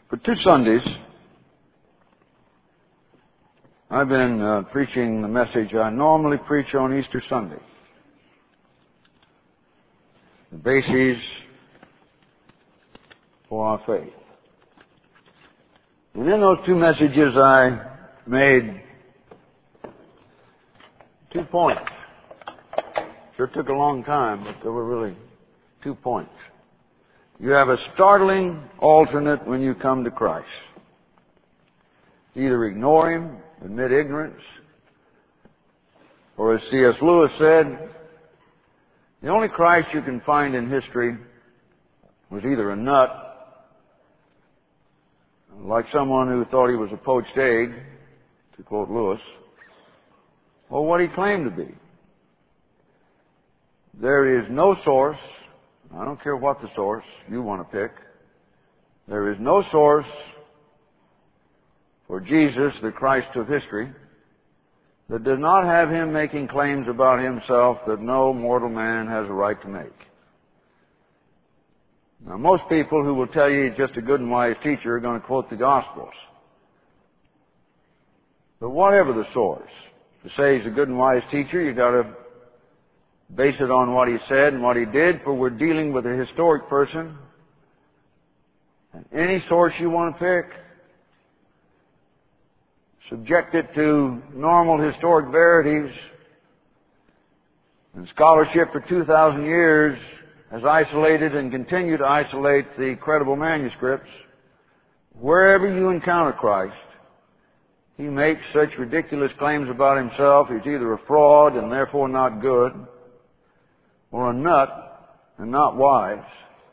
For 2 Sundays, I've been preaching the message I normally preach on Easter Sunday. The bases for our faith. And in those 2 messages I made 2 points. Sure took a long time, but there were really 2 points. You have a startling alternate when you come to Christ. Either ignore Him, admit ignorance, or as C.S. Lewis said, the only Christ you can find in history was either a nut, like someone who thought he was a poached egg, to quote Lewis, or what he claimed to be. There is no source, I don't care what the source you want to pick, there is no source for Jesus, the Christ of history, that does not have Him making claims about Himself that no mortal man has a right to make. Now, most people who will tell you He's just a good and wise teacher are going to quote the Gospels. But whatever the source, to say He's a good and wise teacher, you've got to base it on what He said and what He did, for we're dealing with a historic person. And any source you want to pick, subject it to normal historic verities, and scholarship for 2,000 years has isolated and continued to isolate the credible manuscripts. Wherever you encounter Christ, He makes such ridiculous claims about Himself. He's either a fraud and therefore not good, or a nut and not wise.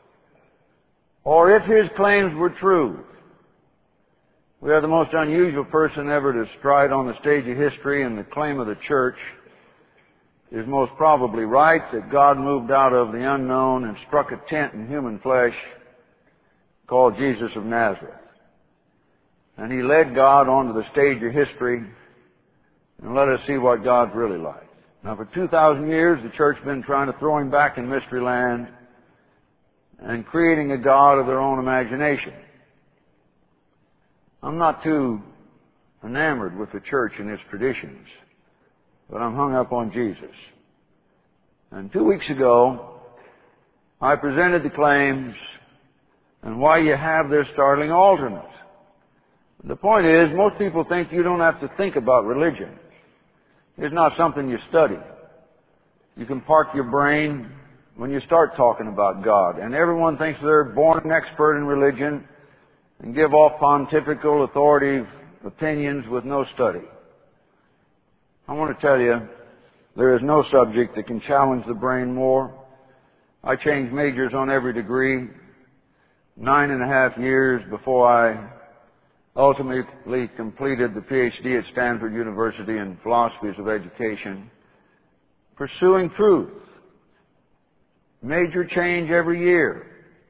Or if His claims were true, we are the most unusual person ever to stride on the stage of history, and the claim of the church is most probably right, that God moved out of the unknown and struck a tent in human flesh called Jesus of Nazareth. And He led God onto the stage of history and let us see what God's really like. Now, for 2,000 years, the church has been trying to throw Him back in mystery land and creating a God of their own imagination. I'm not too enamored with the church and its traditions, but I'm hung up on Jesus. And 2 weeks ago, I presented the claims and why you have this startling alternate. The point is, most people think you don't have to think about religion. It's not something you study. You can park your brain when you start talking about God. And everyone thinks they're born an expert in religion and give off pontifical, authoritative opinions with no study. I want to tell you, there is no subject that can challenge the brain more. I changed majors on every degree 9.5 years before I ultimately completed the PhD at Stanford University in philosophies of education, pursuing truth. Major change every year.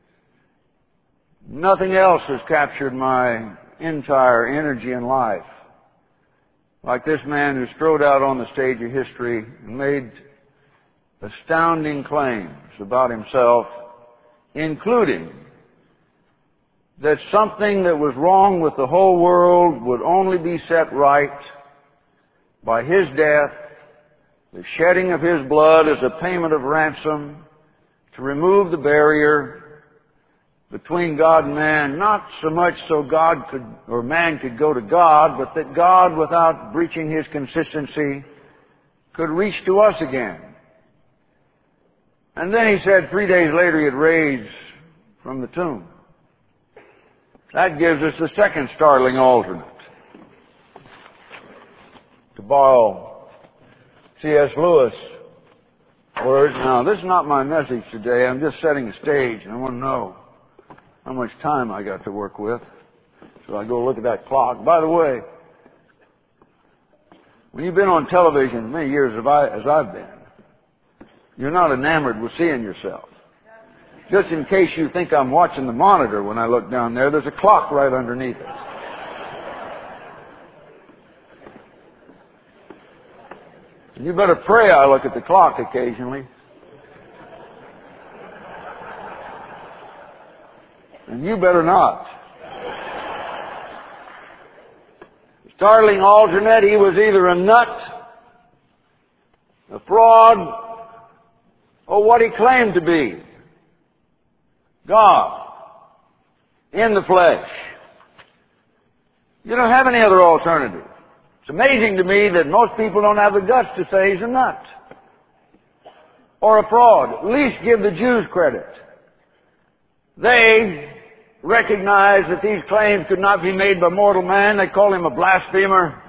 Nothing else has captured my entire energy in life like this man who strode out on the stage of history and made astounding claims about himself, including that something that was wrong with the whole world would only be set right by His death, the shedding of His blood as a payment of ransom, to remove the barrier between God and man, not so much so God could, or man could go to God, but that God, without breaching His consistency, could reach to us again. And then He said 3 days later He'd raise from the tomb. That gives us the second startling alternate. To borrow C.S. Lewis words. Now, this is not my message today. I'm just setting the stage, and I want to know how much time I got to work with. So I go look at that clock. By the way, when you've been on television as many years as I've been, you're not enamored with seeing yourself. Just in case you think I'm watching the monitor when I look down there, there's a clock right underneath it. And you better pray I look at the clock occasionally. And you better not. startling alternate. He was either a nut, a fraud, or what he claimed to be. God in the flesh. You don't have any other alternative. It's amazing to me that most people don't have the guts to say he's a nut or a fraud. At least give the Jews credit. They recognized that these claims could not be made by mortal man. They call him a blasphemer,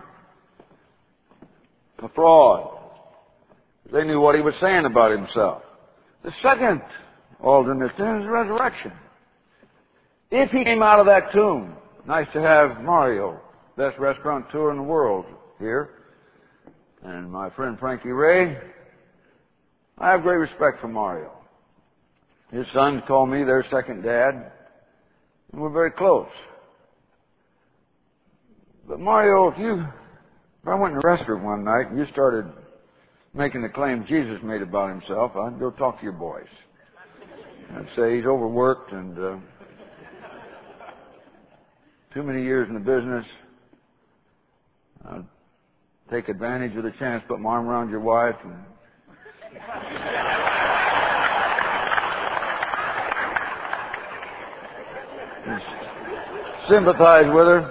a fraud. They knew what he was saying about himself. The second alternate is resurrection. If he came out of that tomb, nice to have Mario, best restaurateur in the world, here, and my friend Frankie Ray. I have great respect for Mario. His sons call me their second dad, and we're very close. But Mario, if I went in a restaurant one night and you started making the claim Jesus made about himself, I'd go talk to your boys. I'd say he's overworked and too many years in the business. I'd take advantage of the chance, put my arm around your wife and sympathize with her.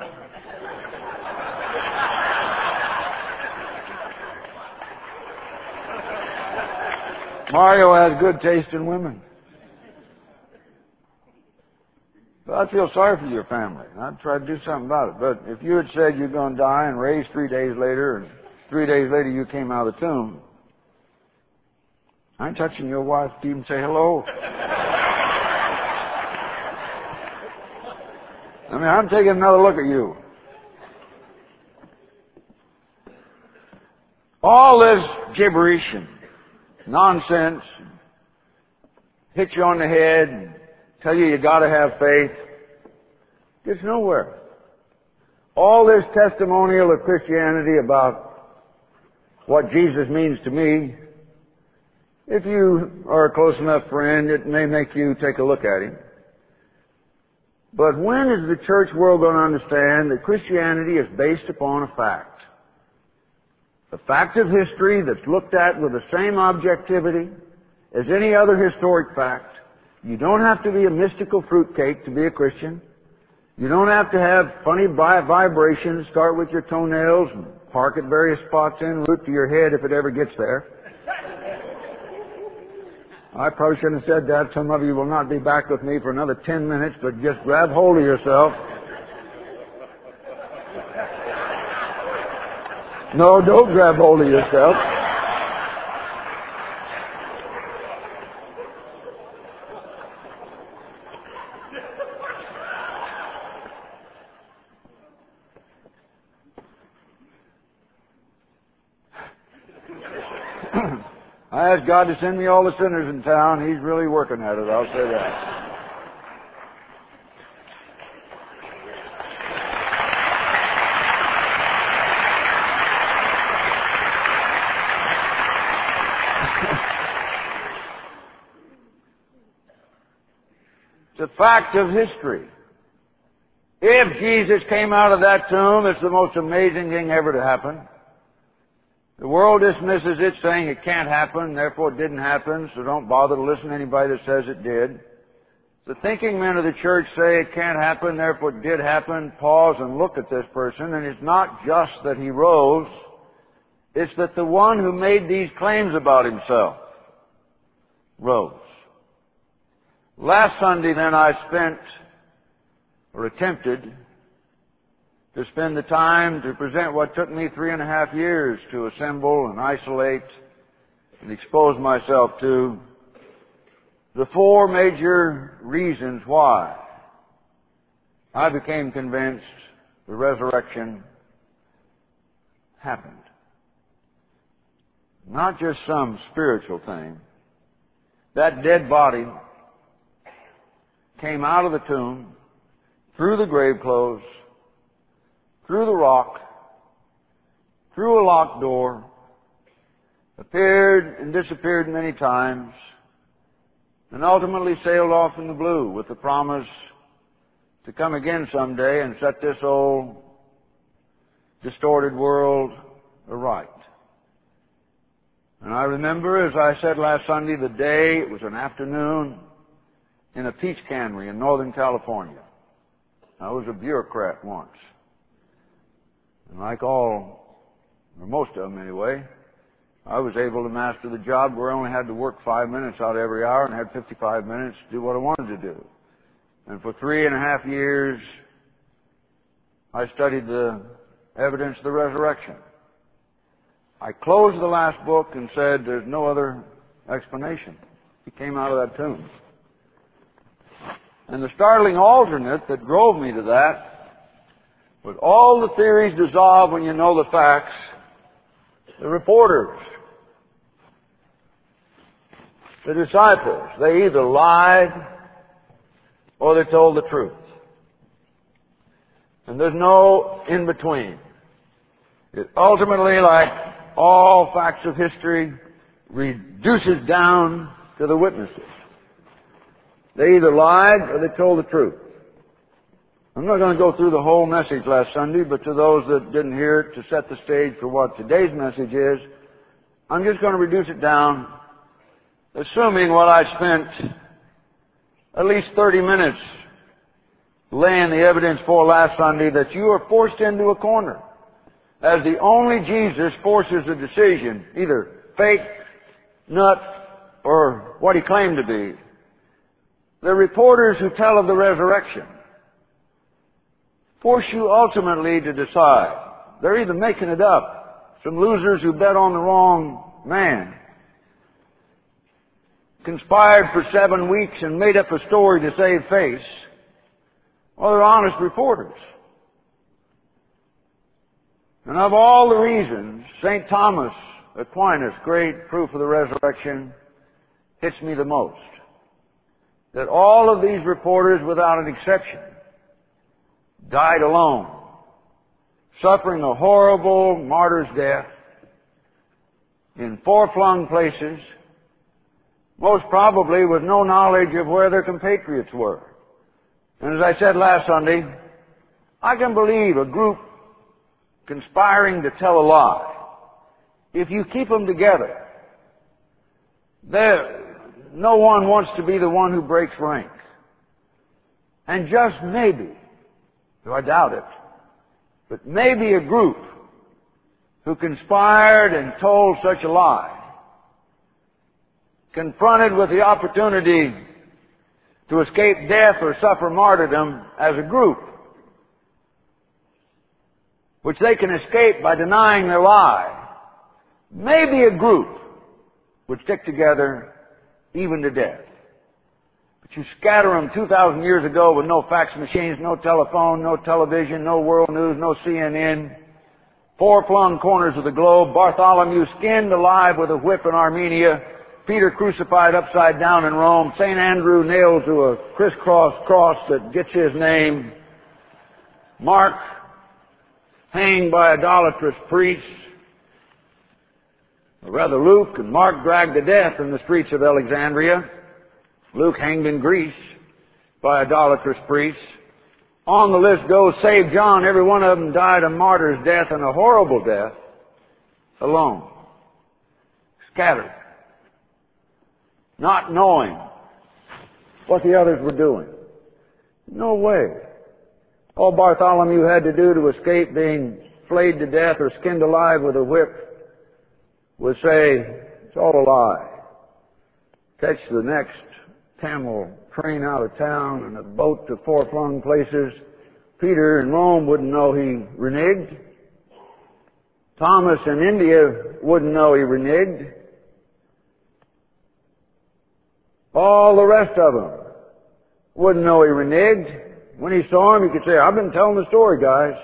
Mario has good taste in women. But I feel sorry for your family. I'd try to do something about it. But if you had said you're going to die and raise 3 days later, and 3 days later you came out of the tomb, I ain't touching your wife to even say hello. I mean, I'm taking another look at you. All this gibberish and nonsense, hit you on the head, and tell you got to have faith, gets nowhere. All this testimonial of Christianity about what Jesus means to me, if you are a close enough friend, it may make you take a look at him. But when is the church world going to understand that Christianity is based upon a fact? A fact of history that's looked at with the same objectivity as any other historic fact. You don't have to be a mystical fruitcake to be a Christian. You don't have to have funny vibrations, start with your toenails and park at various spots en route to your head if it ever gets there. I probably shouldn't have said that. Some of you will not be back with me for another 10 minutes, but just grab hold of yourself. No, don't grab hold of yourself. I asked God to send me all the sinners in town. He's really working at it, I'll say that. It's a fact of history. If Jesus came out of that tomb, it's the most amazing thing ever to happen. The world dismisses it, saying it can't happen, therefore it didn't happen, so don't bother to listen to anybody that says it did. The thinking men of the church say it can't happen, therefore it did happen. Pause and look at this person, and it's not just that he rose, it's that the one who made these claims about himself rose. Last Sunday, then, I attempted to spend the time to present what took me 3.5 years to assemble and isolate and expose myself to, the 4 major reasons why I became convinced the resurrection happened. Not just some spiritual thing. That dead body came out of the tomb, through the grave clothes, through the rock, through a locked door, appeared and disappeared many times, and ultimately sailed off in the blue with the promise to come again someday and set this old distorted world aright. And I remember, as I said last Sunday, the day, it was an afternoon in a peach cannery in Northern California. I was a bureaucrat once. And like all, or most of them anyway, I was able to master the job where I only had to work 5 minutes out of every hour and had 55 minutes to do what I wanted to do. And for 3.5 years, I studied the evidence of the resurrection. I closed the last book and said, there's no other explanation. He came out of that tomb. And the startling alternate that drove me to that was all the theories dissolve when you know the facts. The reporters, the disciples, they either lied or they told the truth. And there's no in between. It ultimately, like all facts of history, reduces down to the witnesses. They either lied or they told the truth. I'm not going to go through the whole message last Sunday, but to those that didn't hear it, to set the stage for what today's message is, I'm just going to reduce it down, assuming what I spent at least 30 minutes laying the evidence for last Sunday, that you are forced into a corner. As the only Jesus forces a decision, either fake, nut, or what he claimed to be. The reporters who tell of the resurrection force you ultimately to decide. They're either making it up. Some losers who bet on the wrong man conspired for 7 weeks and made up a story to save face. Well, they're honest reporters. And of all the reasons, St. Thomas Aquinas, great proof of the resurrection, hits me the most. That all of these reporters, without an exception, died alone, suffering a horrible martyr's death in far-flung places, most probably with no knowledge of where their compatriots were. And as I said last Sunday, I can believe a group conspiring to tell a lie. If you keep them together, no one wants to be the one who breaks rank. And just maybe, though I doubt it, but maybe a group who conspired and told such a lie, confronted with the opportunity to escape death or suffer martyrdom as a group, which they can escape by denying their lie, maybe a group would stick together even to death. But you scatter them 2,000 years ago with no fax machines, no telephone, no television, no world news, no CNN, far-flung corners of the globe, Bartholomew skinned alive with a whip in Armenia, Peter crucified upside down in Rome, St. Andrew nailed to a crisscross cross that gets his name, Mark hanged by idolatrous priests, or rather Luke and Mark dragged to death in the streets of Alexandria, Luke hanged in Greece by idolatrous priests. On the list goes, save John, every one of them died a martyr's death and a horrible death, alone, scattered, not knowing what the others were doing. No way. All Bartholomew had to do to escape being flayed to death or skinned alive with a whip was say, it's all a lie. Catch the next camel train out of town and a boat to far-flung places. Peter in Rome wouldn't know he reneged. Thomas in India wouldn't know he reneged. All the rest of them wouldn't know he reneged. When he saw him, he could say, I've been telling the story, guys.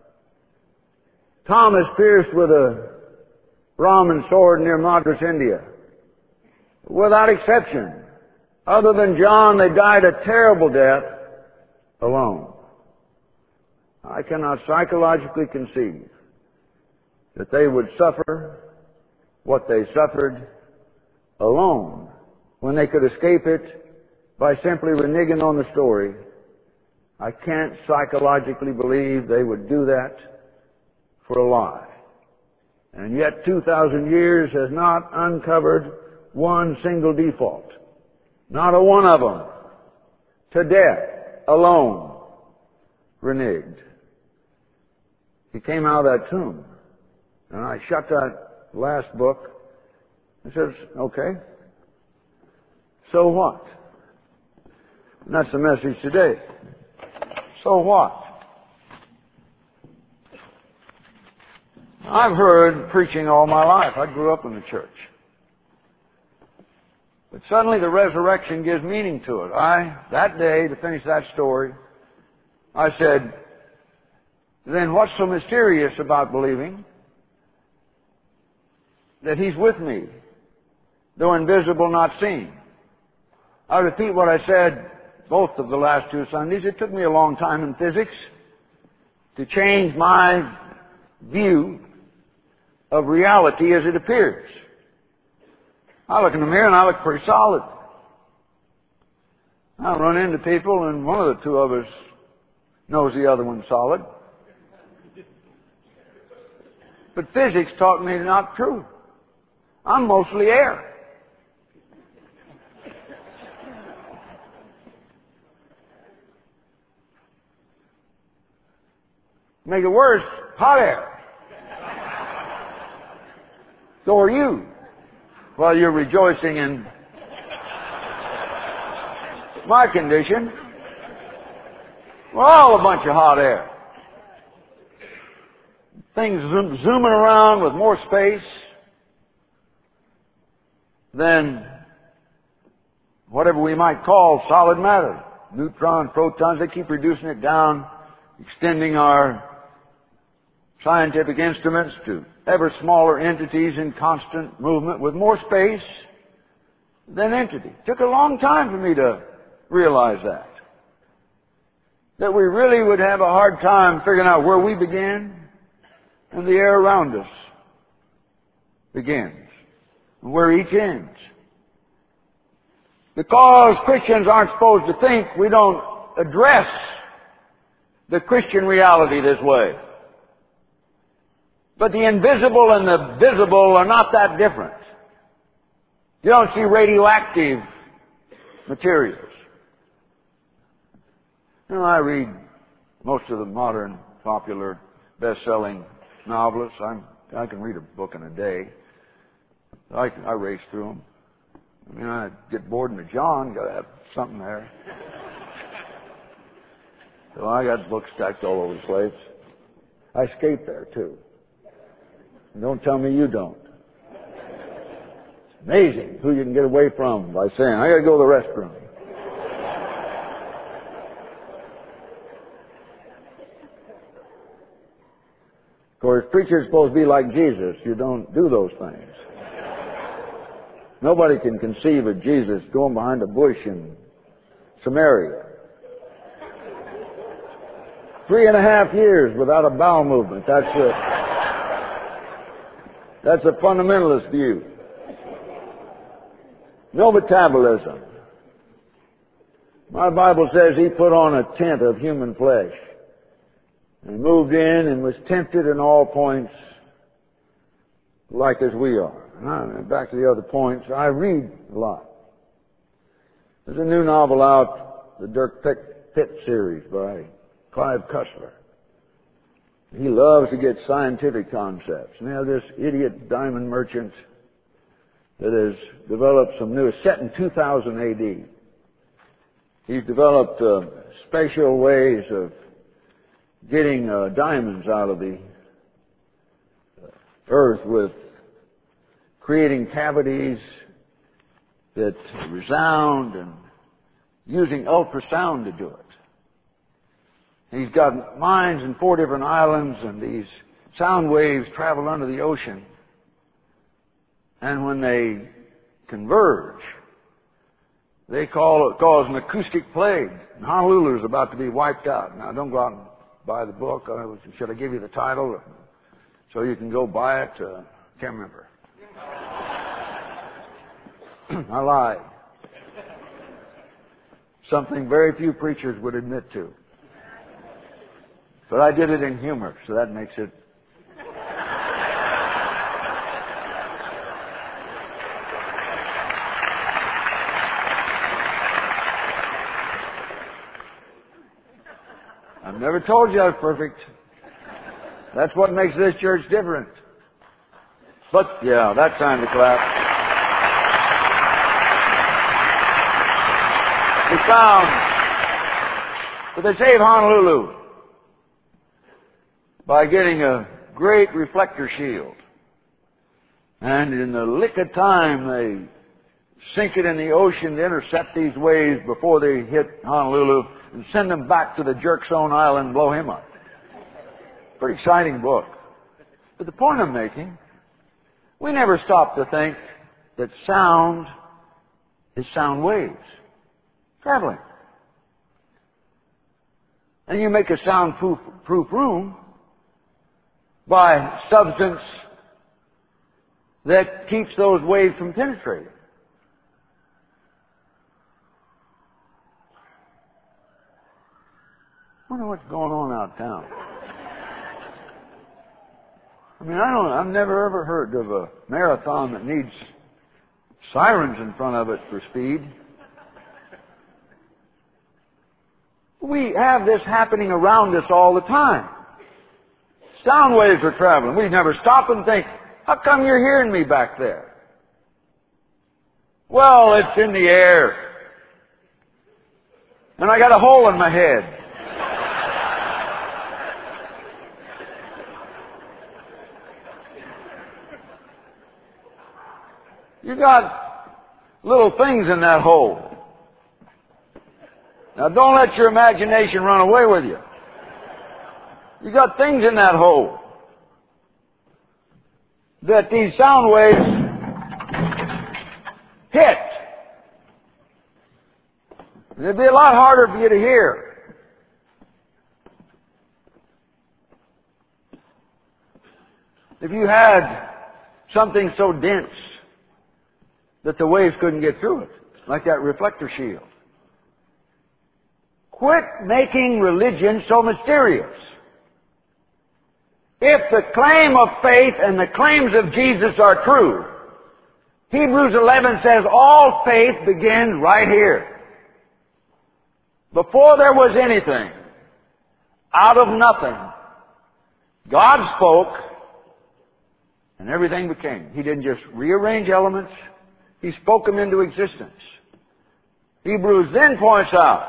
Thomas pierced with a Brahmin sword near Madras, India. Without exception. Other than John, they died a terrible death alone. I cannot psychologically conceive that they would suffer what they suffered alone when they could escape it by simply reneging on the story. I can't psychologically believe they would do that for a lie. And yet 2,000 years has not uncovered one single default. Not a one of them. To death alone reneged. He came out of that tomb. And I shut that last book and says, okay, so what? And that's the message today. So what? I've heard preaching all my life. I grew up in the church. But suddenly the resurrection gives meaning to it. That day, to finish that story, I said, then what's so mysterious about believing that He's with me, though invisible, not seen? I repeat what I said both of the last two Sundays. It took me a long time in physics to change my view of reality as it appears. I look in the mirror and I look pretty solid. I run into people and one of the two of us knows the other one's solid. But physics taught me not true. I'm mostly air. Make it worse, hot air. So are you, while you're rejoicing in my condition. We're all a bunch of hot air. Things zooming around with more space than whatever we might call solid matter. Neutrons, protons, they keep reducing it down, extending our scientific instruments to ever smaller entities in constant movement with more space than entity. It took a long time for me to realize that. That we really would have a hard time figuring out where we begin and the air around us begins and where each ends. Because Christians aren't supposed to think, we don't address the Christian reality this way. But the invisible and the visible are not that different. You don't see radioactive materials. You know, I read most of the modern, popular, best-selling novelists. I can read a book in a day. I race through them. I mean, I get bored in the John, got to have something there. So I got books stacked all over the place. I skate there, too. Don't tell me you don't. It's amazing who you can get away from by saying, I got to go to the restroom. Of course, preachers are supposed to be like Jesus. You don't do those things. Nobody can conceive of Jesus going behind a bush in Samaria. 3.5 years without a bowel movement. That's a fundamentalist view. No metabolism. My Bible says He put on a tent of human flesh and moved in and was tempted in all points like as we are. And back to the other points, I read a lot. There's a new novel out, the Dirk Pitt series by Clive Cussler. He loves to get scientific concepts. And this idiot diamond merchant that has developed some new, set in 2000 AD. He's developed special ways of getting diamonds out of the earth with creating cavities that resound and using ultrasound to do it. He's got mines in 4 different islands, and these sound waves travel under the ocean. And when they converge, they cause an acoustic plague. And Honolulu's about to be wiped out. Now, don't go out and buy the book. Should I give you the title so you can go buy it? Can't remember. I lied. Something very few preachers would admit to. But I did it in humor, so that makes it I've never told you I was perfect. That's what makes this church different. But, yeah, that's time to clap. We found that they saved Honolulu by getting a great reflector shield. And in the lick of time, they sink it in the ocean to intercept these waves before they hit Honolulu and send them back to the Jerkstone Island and blow him up. Pretty exciting book. But the point I'm making, we never stop to think that sound is sound waves traveling. And you make a soundproof room by substance that keeps those waves from penetrating. I wonder what's going on out of town. I mean, I've never ever heard of a marathon that needs sirens in front of it for speed. We have this happening around us all the time. Sound waves are traveling. We never stop and think, how come you're hearing me back there? Well, it's in the air. And I got a hole in my head. You got little things in that hole. Now don't let your imagination run away with you. You got things in that hole that these sound waves hit. It'd be a lot harder for you to hear. If you had something so dense that the waves couldn't get through it, like that reflector shield. Quit making religion so mysterious. If the claim of faith and the claims of Jesus are true, Hebrews 11 says all faith begins right here. Before there was anything, out of nothing, God spoke and everything became. He didn't just rearrange elements. He spoke them into existence. Hebrews then points out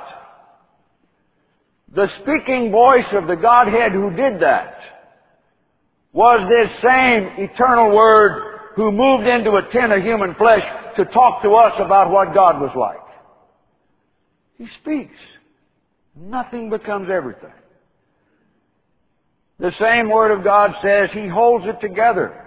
the speaking voice of the Godhead who did that was this same eternal Word who moved into a tent of human flesh to talk to us about what God was like. He speaks. Nothing becomes everything. The same Word of God says He holds it together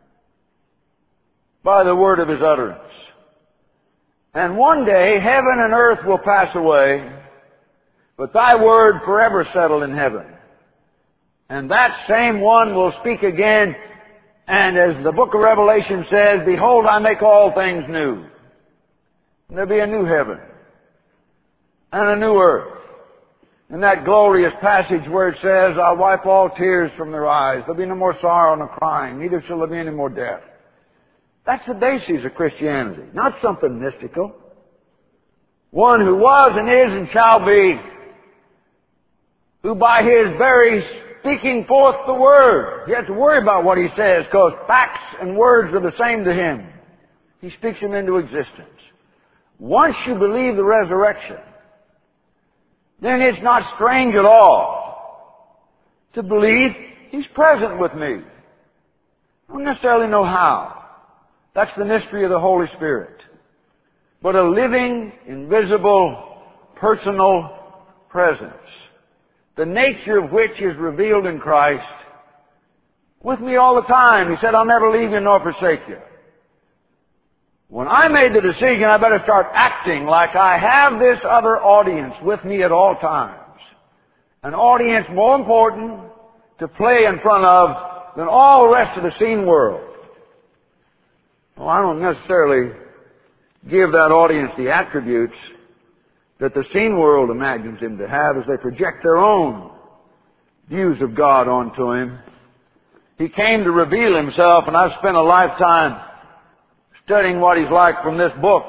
by the word of His utterance. And one day heaven and earth will pass away, but Thy word forever settled in heaven. And that same one will speak again, and as the book of Revelation says, behold, I make all things new. And there'll be a new heaven and a new earth. In that glorious passage where it says, I'll wipe all tears from their eyes. There'll be no more sorrow nor crying, neither shall there be any more death. That's the basis of Christianity, not something mystical. One who was and is and shall be, who by His very speaking forth the Word, you have to worry about what He says because facts and words are the same to Him. He speaks them into existence. Once you believe the resurrection, then it's not strange at all to believe He's present with me. I don't necessarily know how. That's the mystery of the Holy Spirit. But a living, invisible, personal presence, the nature of which is revealed in Christ, with me all the time. He said, I'll never leave you nor forsake you. When I made the decision, I better start acting like I have this other audience with me at all times. An audience more important to play in front of than all the rest of the seen world. Well, I don't necessarily give that audience the attributes that the seen world imagines Him to have as they project their own views of God onto Him. He came to reveal Himself, and I've spent a lifetime studying what He's like from this book.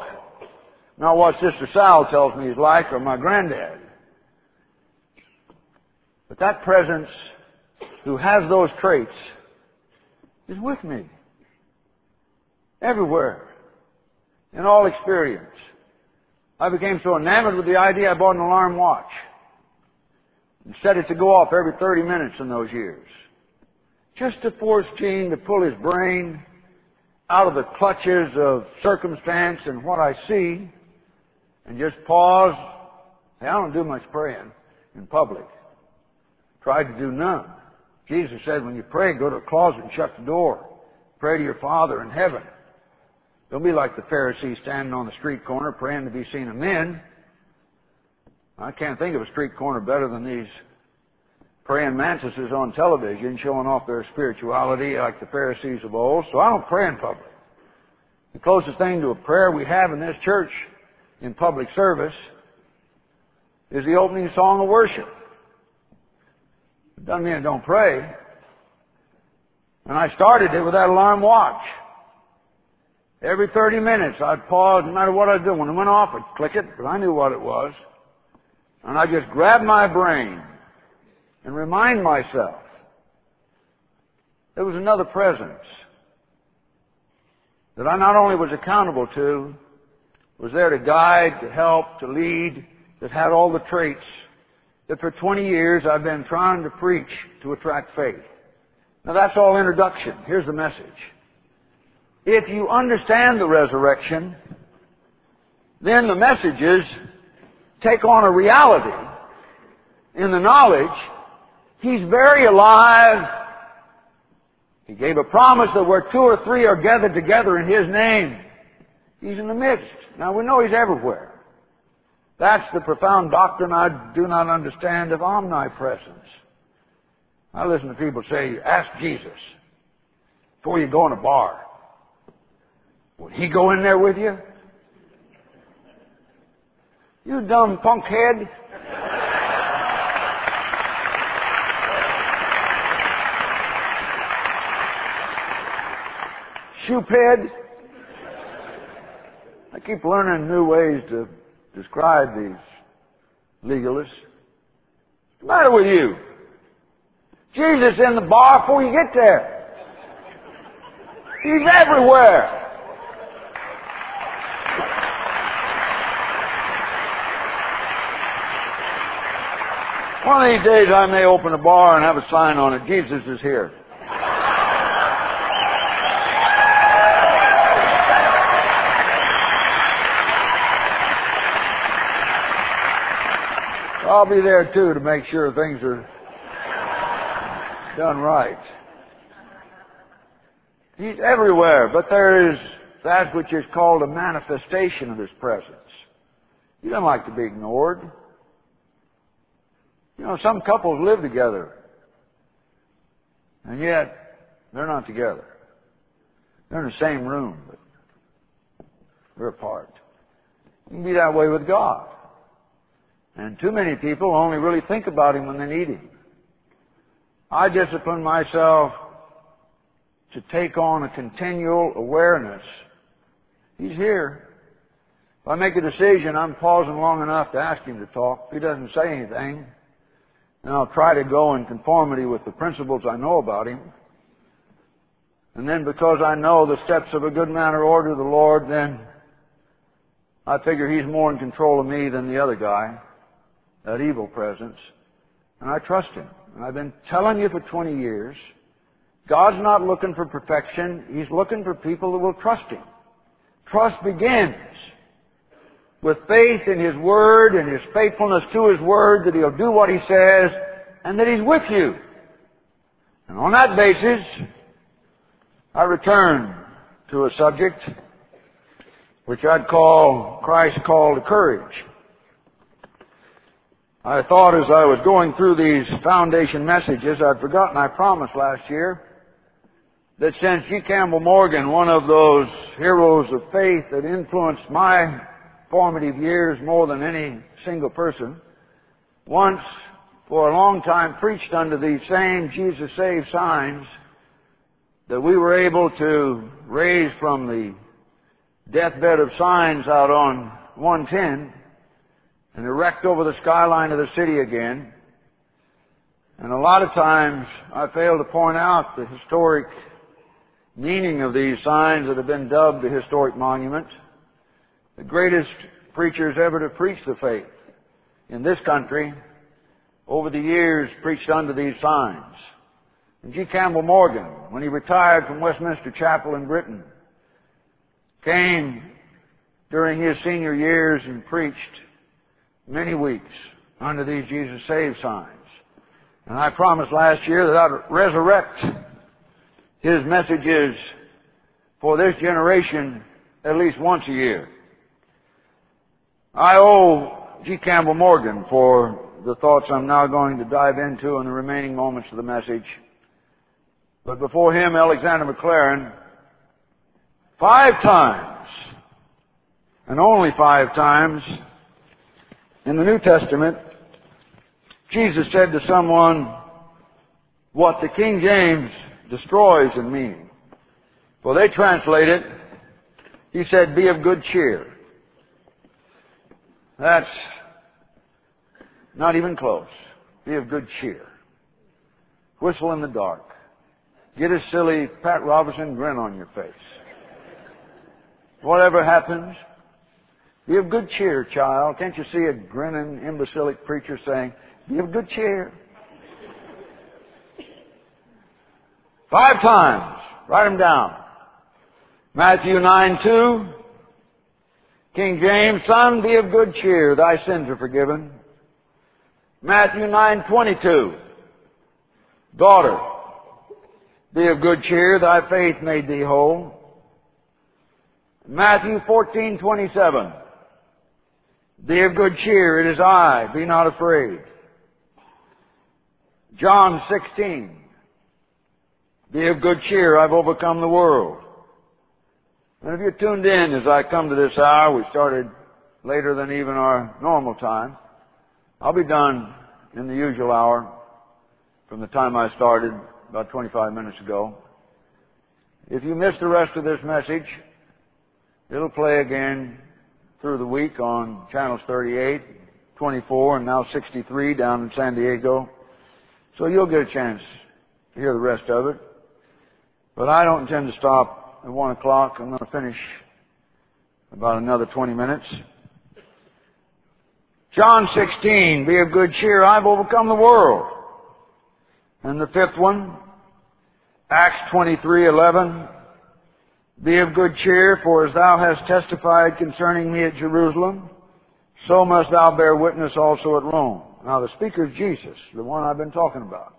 Not what Sister Sal tells me He's like or my granddad. But that presence who has those traits is with me. Everywhere. In all experience. I became so enamored with the idea I bought an alarm watch and set it to go off every 30 minutes in those years. Just to force Gene to pull his brain out of the clutches of circumstance and what I see and just pause. Hey, I don't do much praying in public. Tried to do none. Jesus said, when you pray, go to a closet and shut the door. Pray to your Father in heaven. Don't be like the Pharisees standing on the street corner praying to be seen of men. I can't think of a street corner better than these praying mantises on television showing off their spirituality like the Pharisees of old. So I don't pray in public. The closest thing to a prayer we have in this church in public service is the opening song of worship. It doesn't mean I don't pray. And I started it with that alarm watch. Every 30 minutes I'd pause no matter what I was doing. When it went off, I'd click it, but I knew what it was. And I'd just grab my brain and remind myself there was another presence that I not only was accountable to, was there to guide, to help, to lead, that had all the traits that for 20 years I've been trying to preach to attract faith. Now that's all introduction. Here's the message. If you understand the resurrection, then the messages take on a reality in the knowledge He's very alive. He gave a promise that where 2 or 3 are gathered together in His name, He's in the midst. Now we know He's everywhere. That's the profound doctrine I do not understand of omnipresence. I listen to people say, ask Jesus before you go in a bar. Would He go in there with you? You dumb punkhead. Shoehead. I keep learning new ways to describe these legalists. What's the matter with you? Jesus in the bar before you get there. He's everywhere. One of these days I may open a bar and have a sign on it, Jesus is here. I'll be there too to make sure things are done right. He's everywhere, but there is that which is called a manifestation of His presence. He doesn't like to be ignored. You know, some couples live together, and yet they're not together. They're in the same room, but they're apart. You can be that way with God. And too many people only really think about Him when they need Him. I discipline myself to take on a continual awareness. He's here. If I make a decision, I'm pausing long enough to ask Him to talk. If He doesn't say anything, then I'll try to go in conformity with the principles I know about Him. And then because I know the steps of a good man are ordered of the Lord, then I figure He's more in control of me than the other guy, that evil presence. And I trust Him. And I've been telling you for 20 years, God's not looking for perfection. He's looking for people who will trust Him. Trust begins with faith in His Word and His faithfulness to His Word, that He'll do what He says and that He's with you. And on that basis, I return to a subject which I'd call Christ's call to courage. I thought as I was going through these foundation messages, I'd forgotten I promised last year that since G. Campbell Morgan, one of those heroes of faith that influenced my formative years more than any single person, once for a long time preached under these same Jesus Save signs, that we were able to raise from the deathbed of signs out on 110 and erect over the skyline of the city again. And a lot of times I fail to point out the historic meaning of these signs that have been dubbed the historic monument. The greatest preachers ever to preach the faith in this country over the years preached under these signs. And G. Campbell Morgan, when he retired from Westminster Chapel in Britain, came during his senior years and preached many weeks under these Jesus Saves signs. And I promised last year that I'd resurrect his messages for this generation at least once a year. I owe G. Campbell Morgan for the thoughts I'm now going to dive into in the remaining moments of the message. But before him, Alexander McLaren, 5 times, and only 5 times, in the New Testament, Jesus said to someone what the King James destroys in meaning. For they translate it, he said, be of good cheer. That's not even close. Be of good cheer. Whistle in the dark. Get a silly Pat Robertson grin on your face. Whatever happens, be of good cheer, child. Can't you see a grinning, imbecilic preacher saying, be of good cheer? 5 times. Write them down. Matthew 9:2. King James, son, be of good cheer. Thy sins are forgiven. Matthew 9:22. Daughter, be of good cheer. Thy faith made thee whole. Matthew 14:27. Be of good cheer. It is I. Be not afraid. John 16. Be of good cheer. I've overcome the world. And if you're tuned in as I come to this hour, we started later than even our normal time. I'll be done in the usual hour from the time I started about 25 minutes ago. If you missed the rest of this message, it'll play again through the week on channels 38, 24, and now 63 down in San Diego. So you'll get a chance to hear the rest of it. But I don't intend to stop at 1 o'clock. I'm going to finish about another 20 minutes. John 16, be of good cheer. I've overcome the world. And the 5th one, Acts 23:11. Be of good cheer, for as thou hast testified concerning me at Jerusalem, so must thou bear witness also at Rome. Now the speaker is Jesus, the one I've been talking about.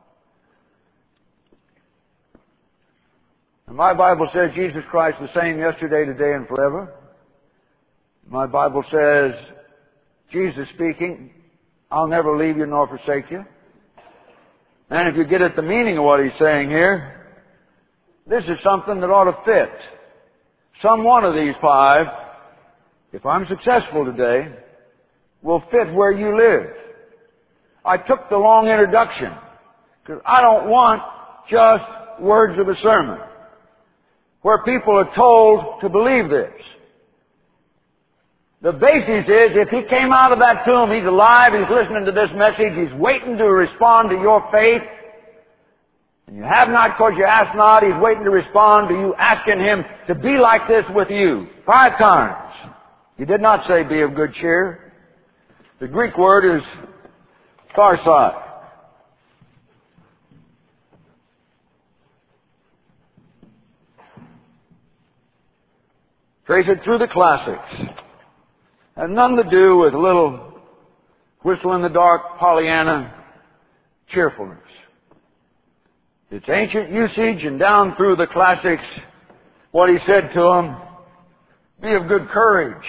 And my Bible says Jesus Christ is the same yesterday, today, and forever. My Bible says, Jesus speaking, I'll never leave you nor forsake you. And if you get at the meaning of what he's saying here, this is something that ought to fit. Some one of these 5, if I'm successful today, will fit where you live. I took the long introduction because I don't want just words of a sermon where people are told to believe this. The basis is if he came out of that tomb, he's alive, he's listening to this message, he's waiting to respond to your faith. And you have not because you ask not. He's waiting to respond to you asking him to be like this with you. 5 times. He did not say be of good cheer. The Greek word is tharsai. Trace it through the classics. Has nothing to do with a little whistle in the dark Pollyanna cheerfulness. It's ancient usage, and down through the classics, what he said to them, be of good courage.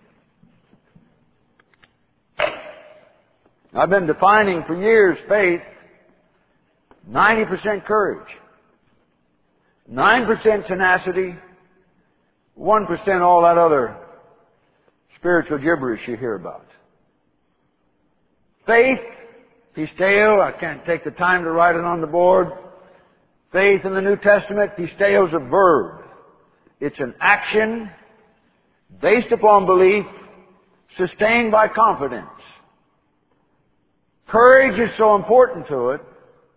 I've been defining for years faith, 90% courage, 9% tenacity, 1% all that other spiritual gibberish you hear about. Faith, pisteo, I can't take the time to write it on the board. Faith in the New Testament, pisteo is a verb. It's an action based upon belief, sustained by confidence. Courage is so important to it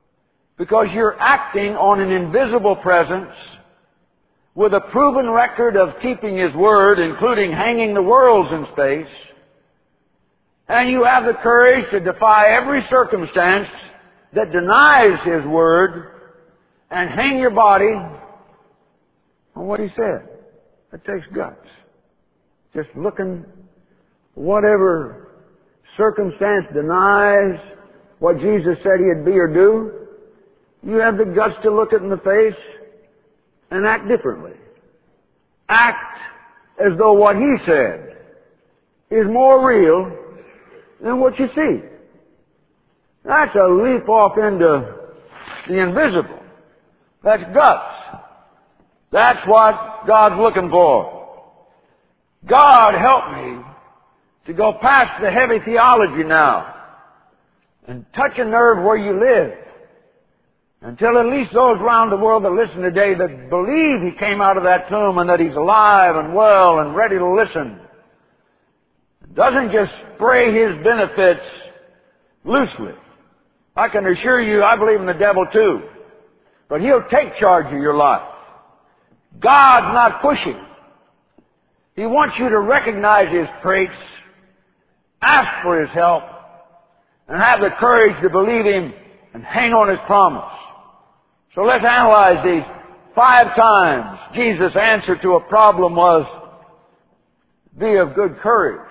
because you're acting on an invisible presence with a proven record of keeping His Word, including hanging the worlds in space, and you have the courage to defy every circumstance that denies His Word and hang your body on what He said. It takes guts. Just looking, whatever circumstance denies what Jesus said He'd be or do, you have the guts to look it in the face and act differently. Act as though what He said is more real than what you see. That's a leap off into the invisible. That's guts. That's what God's looking for. God, help me to go past the heavy theology now and touch a nerve where you live, until at least those around the world that listen today that believe He came out of that tomb and that He's alive and well and ready to listen, doesn't just spray His benefits loosely. I can assure you, I believe in the devil too, but he'll take charge of your life. God's not pushing. He wants you to recognize His traits, ask for His help, and have the courage to believe Him and hang on His promise. So let's analyze these. 5 times Jesus' answer to a problem was, be of good courage.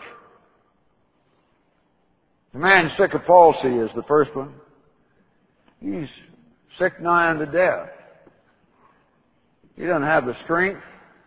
The man sick of palsy is the first one. He's sick nigh unto death. He doesn't have the strength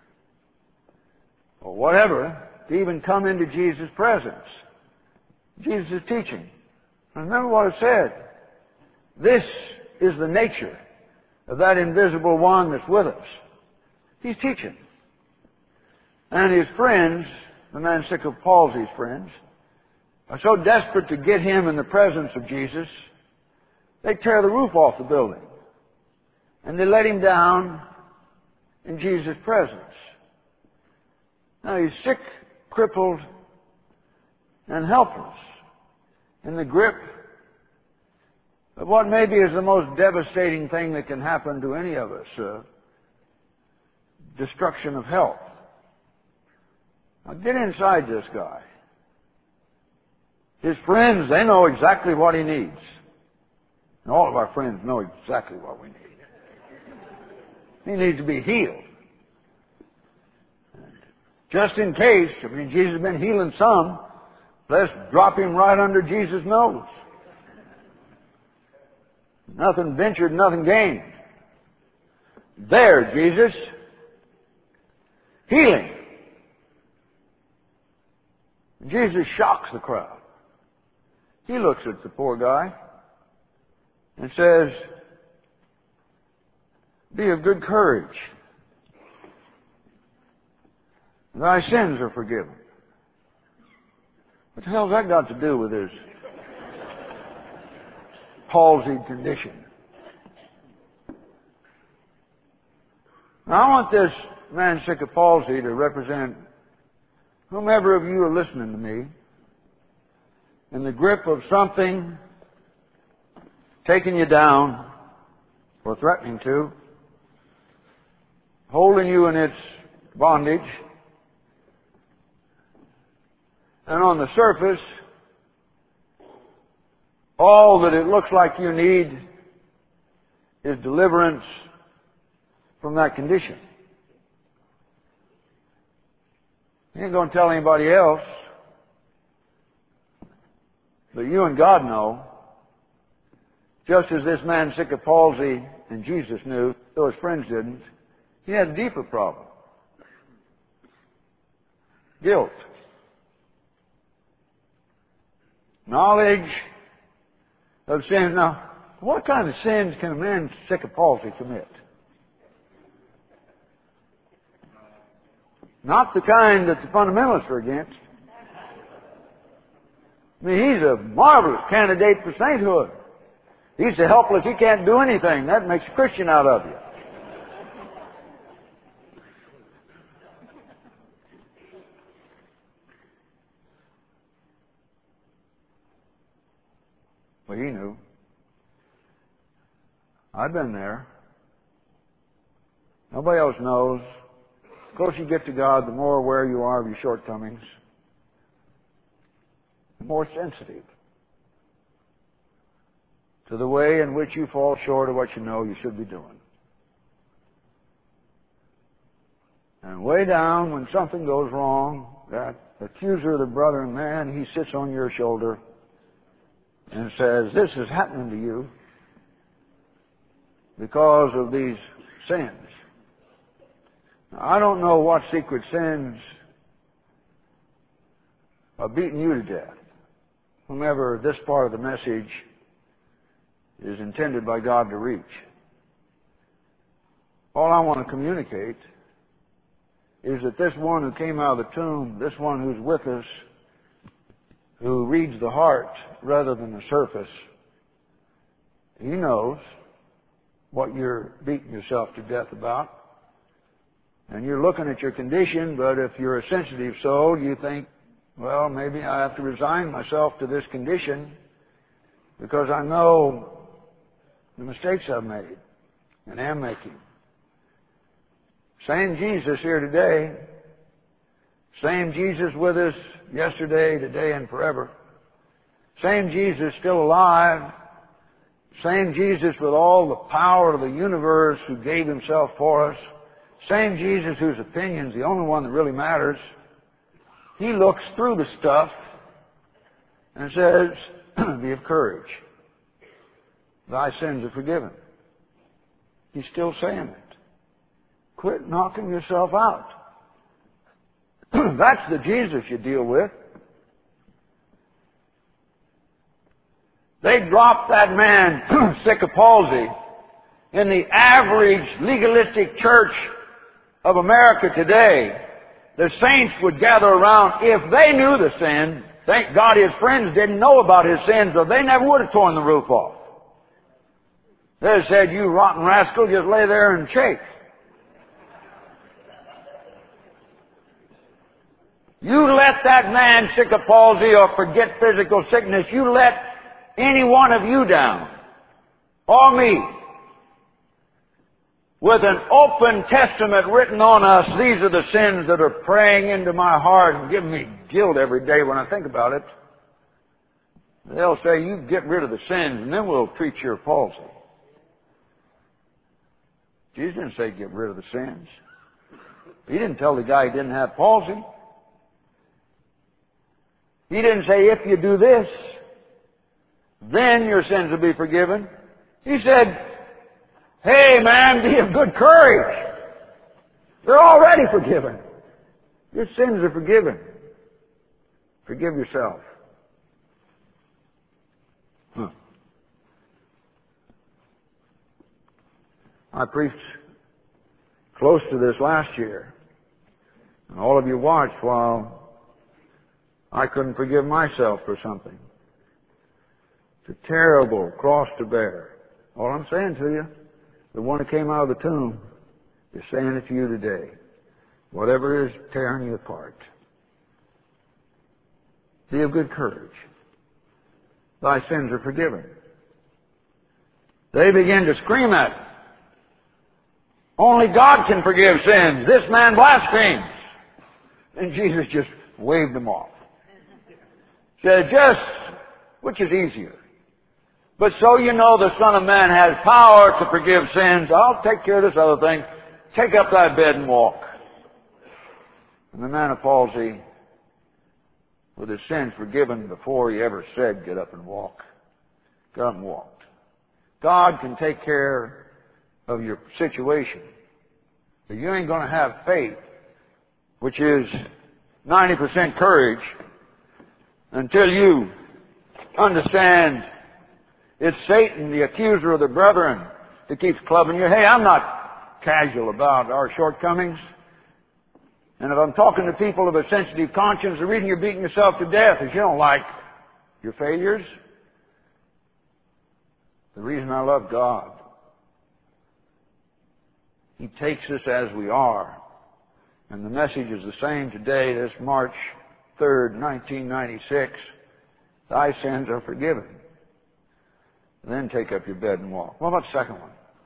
or whatever to even come into Jesus' presence. Jesus is teaching. And remember what it said. This is the nature of that invisible one that's with us. He's teaching. And his friends, the man sick of palsy's friends, are so desperate to get him in the presence of Jesus, they tear the roof off the building. And they let him down in Jesus' presence. Now he's sick, crippled, and helpless in the grip of what maybe is the most devastating thing that can happen to any of us, destruction of health. Now get inside this guy. His friends, they know exactly what he needs. And all of our friends know exactly what we need. He needs to be healed. Just in case, Jesus has been healing some, let's drop him right under Jesus' nose. Nothing ventured, nothing gained. There, Jesus. Healing. Jesus shocks the crowd. He looks at the poor guy and says, be of good courage. Thy sins are forgiven. What the hell's that got to do with his palsied condition? Now, I want this man sick of palsy to represent whomever of you are listening to me in the grip of something taking you down or threatening to, holding you in its bondage, and on the surface, all that it looks like you need is deliverance from that condition. You ain't going to tell anybody else, but you and God know, just as this man sick of palsy and Jesus knew, though his friends didn't, he had a deeper problem. Guilt. Knowledge of sins. Now, what kind of sins can a man sick of palsy commit? Not the kind that the fundamentalists are against. He's a marvelous candidate for sainthood. He's so helpless he can't do anything. That makes a Christian out of you. Well, he knew. I've been there. Nobody else knows. The closer you get to God, the more aware you are of your shortcomings, the more sensitive to the way in which you fall short of what you know you should be doing. And way down, when something goes wrong, that accuser of the brethren, man, he sits on your shoulder and says, this is happening to you because of these sins. Now, I don't know what secret sins are beating you to death. Whomever this part of the message is intended by God to reach. All I want to communicate is that this one who came out of the tomb, this one who's with us, who reads the heart rather than the surface, he knows what you're beating yourself to death about. And you're looking at your condition, but if you're a sensitive soul, you think, well, maybe I have to resign myself to this condition because I know the mistakes I've made and am making. Same Jesus here today. Same Jesus with us yesterday, today, and forever. Same Jesus still alive. Same Jesus with all the power of the universe who gave Himself for us. Same Jesus whose opinion's the only one that really matters. He looks through the stuff and says, be of courage. Thy sins are forgiven. He's still saying it. Quit knocking yourself out. That's the Jesus you deal with. They dropped that man sick of palsy in the average legalistic church of America today. The saints would gather around. If they knew the sin, thank God his friends didn't know about his sins, or they never would have torn the roof off. They said, you rotten rascal, just lay there and shake. You let that man sick of palsy or forget physical sickness, you let any one of you down, or me, with an open testament written on us. These are the sins that are praying into my heart and giving me guilt every day when I think about it. They'll say, you get rid of the sins and then we'll treat your palsy. Jesus didn't say get rid of the sins. He didn't tell the guy he didn't have palsy. He didn't say, if you do this, then your sins will be forgiven. He said, hey man, be of good courage. They're already forgiven. Your sins are forgiven. Forgive yourself. I preached close to this last year. And all of you watched while I couldn't forgive myself for something. It's a terrible cross to bear. All I'm saying to you, the one who came out of the tomb is saying it to you today. Whatever is tearing you apart, be of good courage. Thy sins are forgiven. They begin to scream at him. Only God can forgive sins. This man blasphemes. And Jesus just waved them off. Said, which is easier? But so you know the Son of Man has power to forgive sins. I'll take care of this other thing. Take up thy bed and walk. And the man of palsy, with his sins forgiven before he ever said, get up and walk, got up and walked. God can take care of your situation. But you ain't going to have faith, which is 90% courage, until you understand it's Satan, the accuser of the brethren, that keeps clubbing you. Hey, I'm not casual about our shortcomings. And if I'm talking to people of a sensitive conscience, the reason you're beating yourself to death is you don't like your failures. The reason I love God, He takes us as we are. And the message is the same today, this March 3rd, 1996. Thy sins are forgiven. Then take up your bed and walk. What about the second one?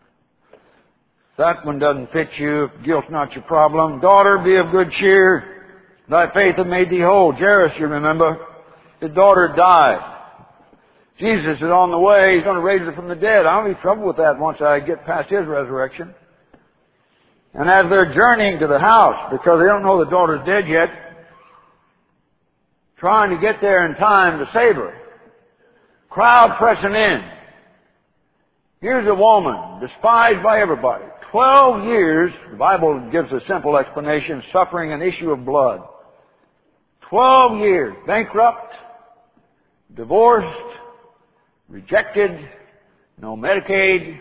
That one doesn't fit you. Guilt's not your problem. Daughter, be of good cheer. Thy faith hath made thee whole. Jairus, you remember, his daughter died. Jesus is on the way. He's going to raise her from the dead. I don't have trouble with that once I get past His resurrection. And as they're journeying to the house, because they don't know the daughter's dead yet, trying to get there in time to save her, crowd pressing in. Here's a woman, despised by everybody. 12 years, the Bible gives a simple explanation, suffering an issue of blood. 12 years, bankrupt, divorced, rejected, no Medicaid,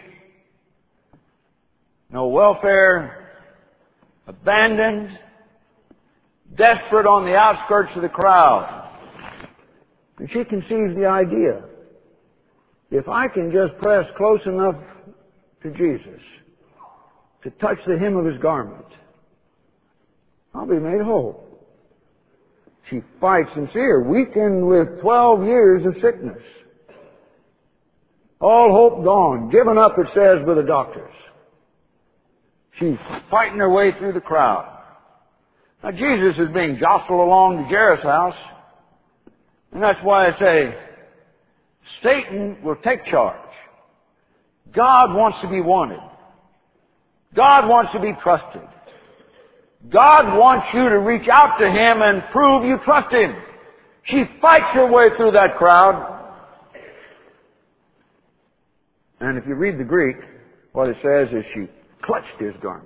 no welfare, abandoned, desperate on the outskirts of the crowd. And she conceives the idea, if I can just press close enough to Jesus to touch the hem of His garment, I'll be made whole. She fights sincere, weakened with 12 years of sickness. All hope gone, given up, it says, by the doctors. She's fighting her way through the crowd. Now Jesus is being jostled along to Jairus' house, and that's why I say, Satan will take charge. God wants to be wanted. God wants to be trusted. God wants you to reach out to Him and prove you trust Him. She fights her way through that crowd. And if you read the Greek, what it says is she clutched His garment.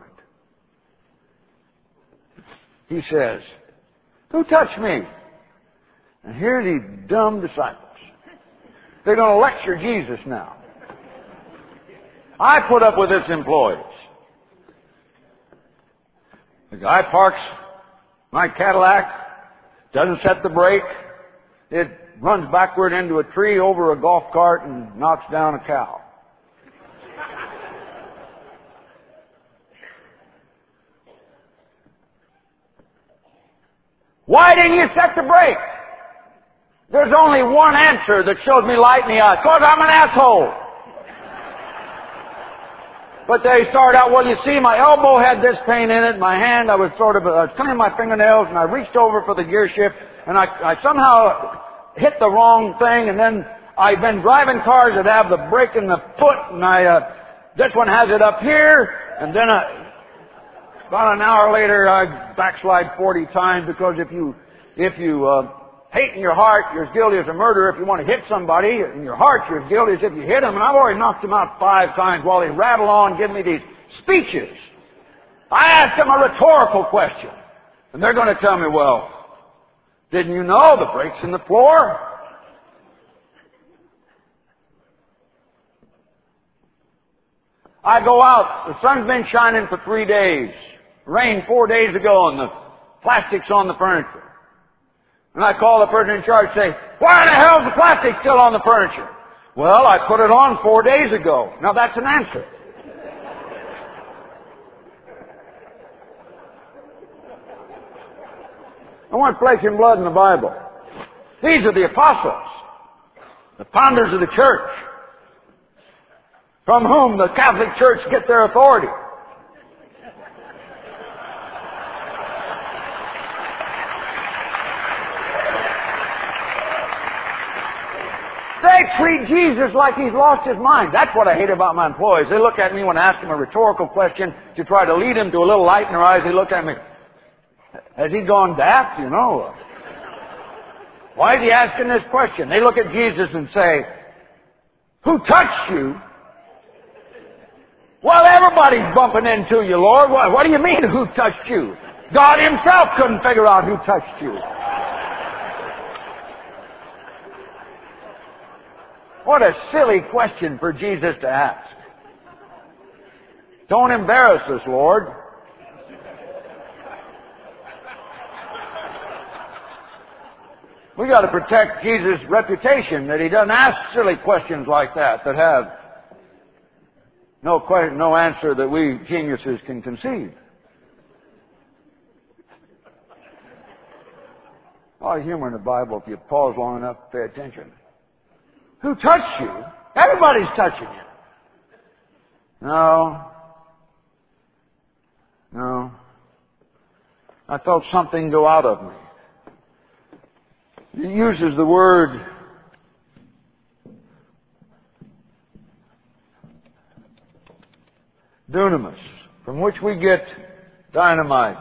He says, who touched me? And here are these dumb disciples. They're going to lecture Jesus now. I put up with its employees. The guy parks my Cadillac, doesn't set the brake. It runs backward into a tree over a golf cart and knocks down a cow. Why didn't you set the brake? There's only one answer that shows me light in the eye. 'Cause I'm an asshole. But they start out, well, you see, my elbow had this pain in it, my hand, I was cleaning my fingernails, and I reached over for the gear shift, and I somehow hit the wrong thing, and then I've been driving cars that have the brake in the foot, and this one has it up here, and then about an hour later, I backslide 40 times, because if you hate in your heart, you're as guilty as a murderer. If you want to hit somebody, in your heart, you're as guilty as if you hit him. And I've already knocked him out 5 times while he rattled on, giving me these speeches. I asked them a rhetorical question. And they're going to tell me, well, didn't you know the brake's in the floor? I go out, the sun's been shining for 3 days. Rained 4 days ago, and the plastic's on the furniture. And I call the person in charge and say, why the hell is the plastic still on the furniture? Well, I put it on 4 days ago. Now that's an answer. I want flesh and blood in the Bible. These are the apostles, the founders of the church, from whom the Catholic Church gets their authority. They treat Jesus like He's lost His mind. That's what I hate about my employees. They look at me when I ask them a rhetorical question to try to lead them to a little light in their eyes. They look at me, has he gone daft, you know? Why is he asking this question? They look at Jesus and say, who touched you? Well, everybody's bumping into you, Lord. What do you mean, who touched you? God Himself couldn't figure out who touched you. What a silly question for Jesus to ask. Don't embarrass us, Lord. We got to protect Jesus' reputation, that He doesn't ask silly questions like that have no answer that we geniuses can conceive. A lot of humor in the Bible if you pause long enough to pay attention. Who touched you? Everybody's touching you. No. I felt something go out of me. He uses the word dunamis, from which we get dynamite.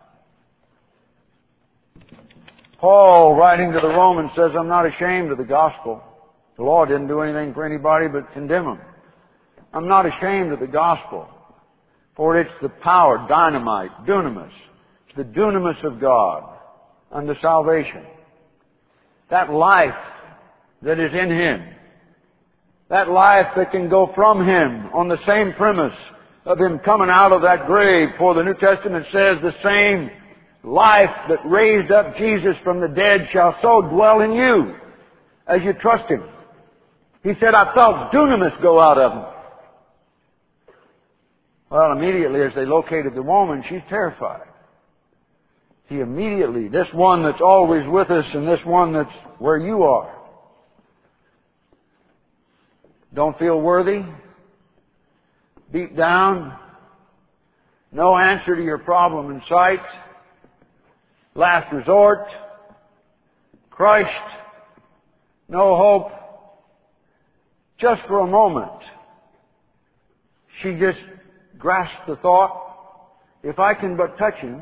Paul, writing to the Romans, says, I'm not ashamed of the gospel. The law didn't do anything for anybody but condemn them. I'm not ashamed of the gospel, for it's the power, dynamite, dunamis. It's the dunamis of God unto salvation. That life that is in Him, that life that can go from Him on the same premise of Him coming out of that grave. For the New Testament says the same life that raised up Jesus from the dead shall so dwell in you as you trust Him. He said, I felt dunamis go out of Him. Well, immediately as they located the woman, she's terrified. He immediately, this one that's always with us and this one that's where you are, don't feel worthy, beat down, no answer to your problem in sight, last resort, crushed, no hope. Just for a moment, she just grasped the thought, if I can but touch Him,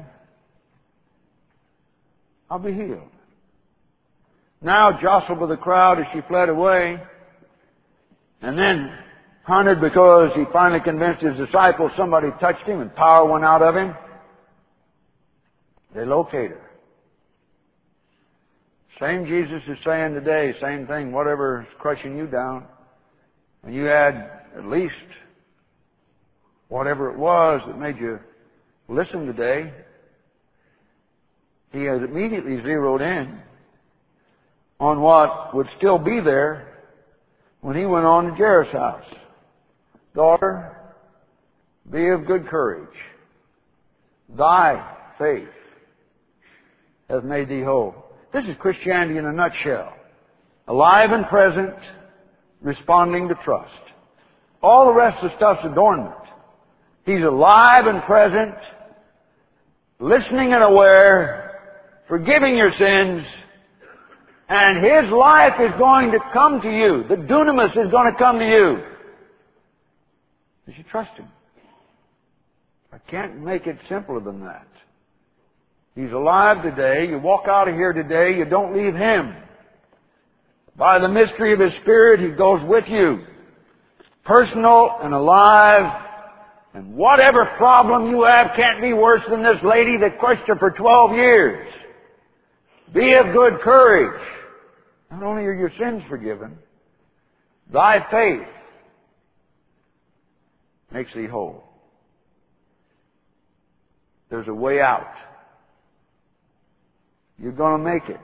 I'll be healed. Now jostled with the crowd as she fled away, and then hunted because he finally convinced his disciples somebody touched him and power went out of him. They locate her. Same Jesus is saying today, same thing, whatever is crushing you down. And you had at least whatever it was that made you listen today. He has immediately zeroed in on what would still be there when he went on to Jairus' house. Daughter, be of good courage. Thy faith hath made thee whole. This is Christianity in a nutshell. Alive and present, responding to trust. All the rest of the stuff's adornment. He's alive and present, listening and aware, forgiving your sins, and His life is going to come to you. The dunamis is going to come to you. You should trust Him. I can't make it simpler than that. He's alive today. You walk out of here today, you don't leave Him. By the mystery of His Spirit, He goes with you. Personal and alive. And whatever problem you have can't be worse than this lady that crushed her for 12 years. Be of good courage. Not only are your sins forgiven, thy faith makes thee whole. There's a way out. You're going to make it.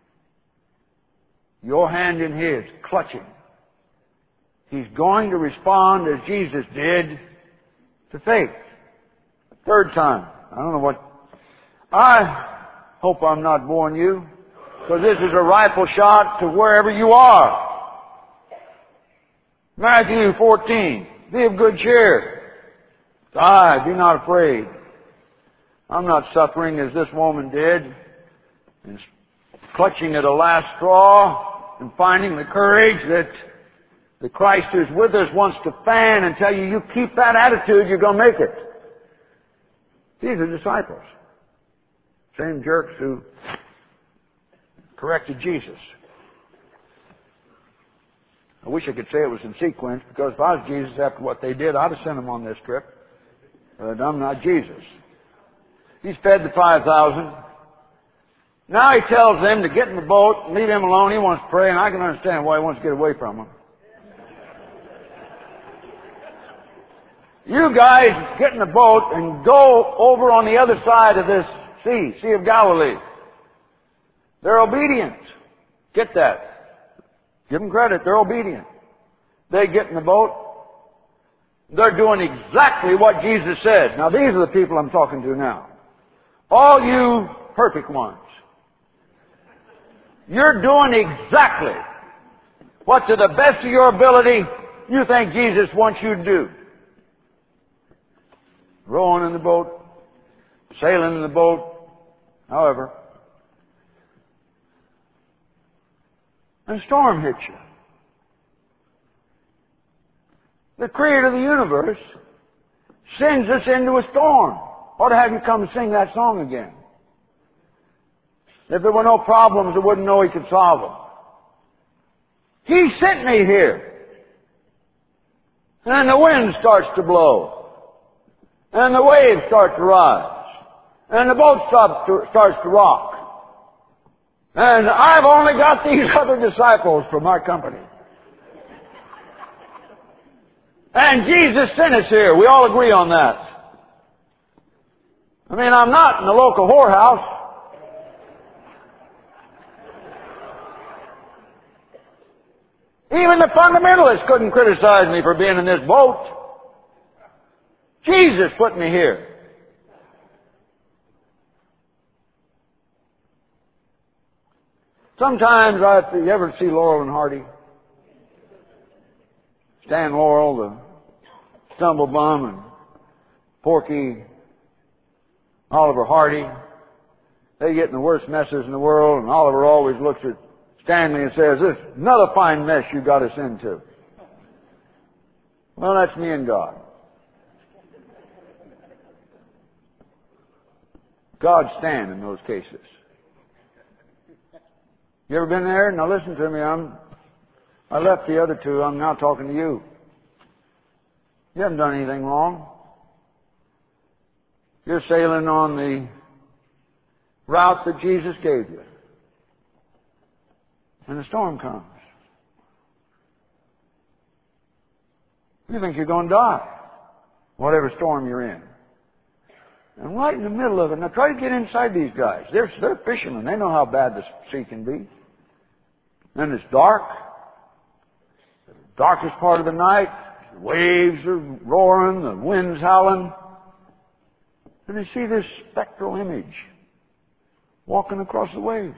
Your hand in His, clutching. He's going to respond as Jesus did to faith. Third time. I don't know what. I hope I'm not boring you, because this is a rifle shot to wherever you are. Matthew 14. Be of good cheer. Be not afraid. I'm not suffering as this woman did, and clutching at a last straw and finding the courage that the Christ who's with us wants to fan and tell you, you keep that attitude, you're going to make it. These are disciples. Same jerks who corrected Jesus. I wish I could say it was in sequence, because if I was Jesus after what they did, I'd have sent them on this trip. But I'm not Jesus. He's fed the 5,000. Now He tells them to get in the boat and leave Him alone. He wants to pray, and I can understand why He wants to get away from them. You guys get in the boat and go over on the other side of this Sea of Galilee. They're obedient. Get that. Give them credit. They're obedient. They get in the boat. They're doing exactly what Jesus said. Now these are the people I'm talking to now. All you perfect ones. You're doing exactly what to the best of your ability you think Jesus wants you to do. Rowing in the boat, sailing in the boat, However, a storm hits you. The Creator of the universe sends us into a storm. Ought to have you come and sing that song again. If there were no problems, I wouldn't know He could solve them. He sent me here. And the wind starts to blow. And the waves start to rise. And the boat starts to rock. And I've only got these other disciples for my company. And Jesus sent us here. We all agree on that. I mean, I'm not in the local whorehouse. Even the fundamentalists couldn't criticize me for being in this boat. Jesus put me here. Sometimes you ever see Laurel and Hardy? Stan Laurel, the Stumblebum, and Porky, Oliver Hardy. They get in the worst messes in the world, and Oliver always looks at Stanley and says, "This is another fine mess you got us into." Well, that's me and God. God's stand in those cases. You ever been there? Now listen to me. I left the other two. I'm now talking to you. You haven't done anything wrong. You're sailing on the route that Jesus gave you. And the storm comes. You think you're going to die, whatever storm you're in. And right in the middle of it, now try to get inside these guys. They're fishermen. They know how bad the sea can be. And it's dark. The darkest part of the night. The waves are roaring. The wind's howling. And they see this spectral image walking across the waves.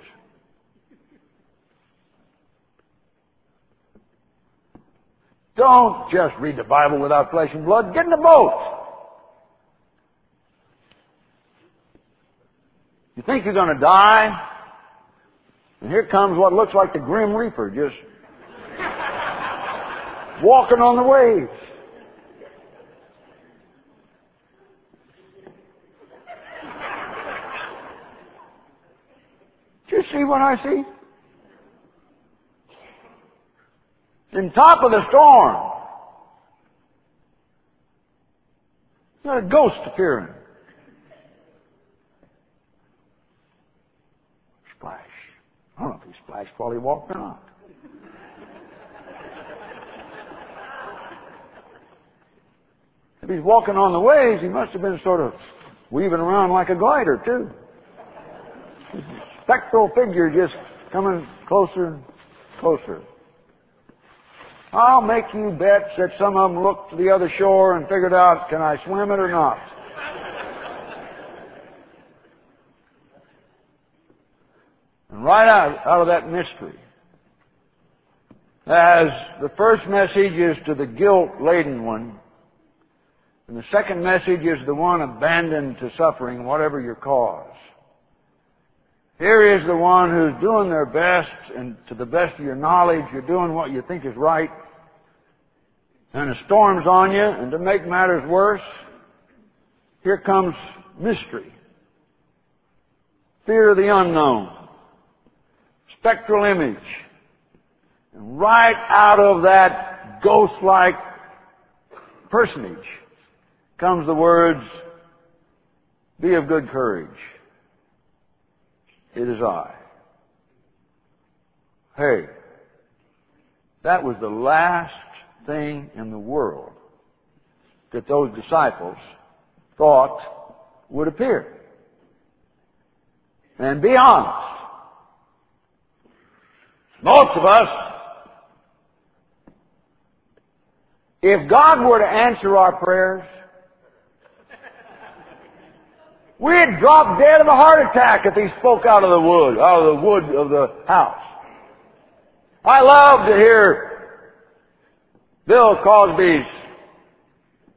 Don't just read the Bible without flesh and blood. Get in the boat. You think you're going to die? And here comes what looks like the Grim Reaper just walking on the waves. Do you see what I see? In top of the storm, there's a ghost appearing. Splash. I don't know if he splashed while he walked or not. If he's walking on the waves, he must have been sort of weaving around like a glider, too. This spectral figure just coming closer and closer. I'll make you bets that some of them looked to the other shore and figured out, can I swim it or not? And right out of that mystery, as the first message is to the guilt-laden one, and the second message is the one abandoned to suffering, whatever your cause. Here is the one who's doing their best, and to the best of your knowledge, you're doing what you think is right. And a storm's on you, and to make matters worse, here comes mystery. Fear of the unknown. Spectral image. And right out of that ghost-like personage comes the words, "Be of good courage. It is I." Hey, that was the last thing in the world that those disciples thought would appear. And be honest, most of us, if God were to answer our prayers, we'd drop dead of a heart attack if He spoke out of the wood of the house. I love to hear Bill Cosby's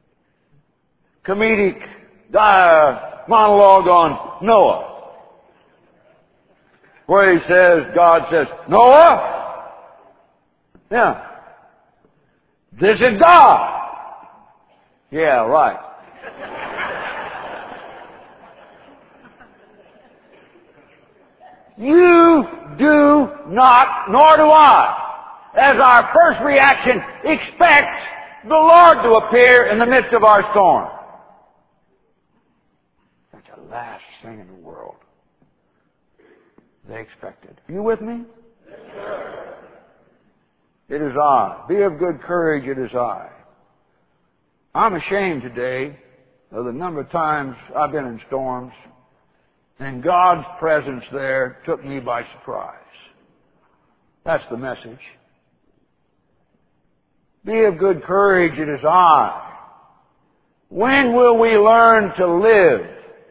comedic monologue on Noah. where He says, God says, Noah? Yeah. This is God. Yeah, right. You do not, nor do I, as our first reaction, expect the Lord to appear in the midst of our storm. That's the last thing in the world they expected. Are you with me? Yes, sir. It is I. Be of good courage, it is I. I'm ashamed today of the number of times I've been in storms, and God's presence there took me by surprise. That's the message. Be of good courage, it is I. When will we learn to live?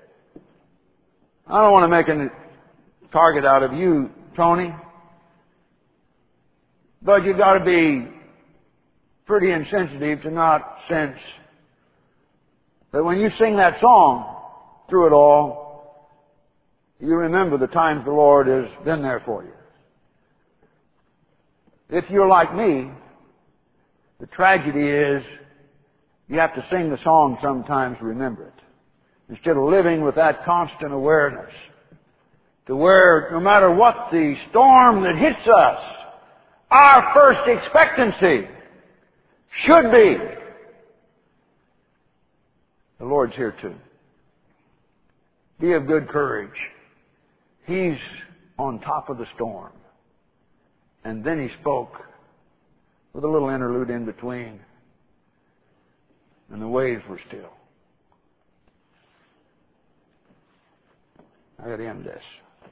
I don't want to make a target out of you, Tony, but you've got to be pretty insensitive to not sense that when you sing that song through it all, you remember the times the Lord has been there for you. If you're like me, the tragedy is you have to sing the song sometimes to remember it, instead of living with that constant awareness to where no matter what the storm that hits us, our first expectancy should be, the Lord's here too. Be of good courage. He's on top of the storm. And then He spoke with a little interlude in between. And the waves were still. I got to end this.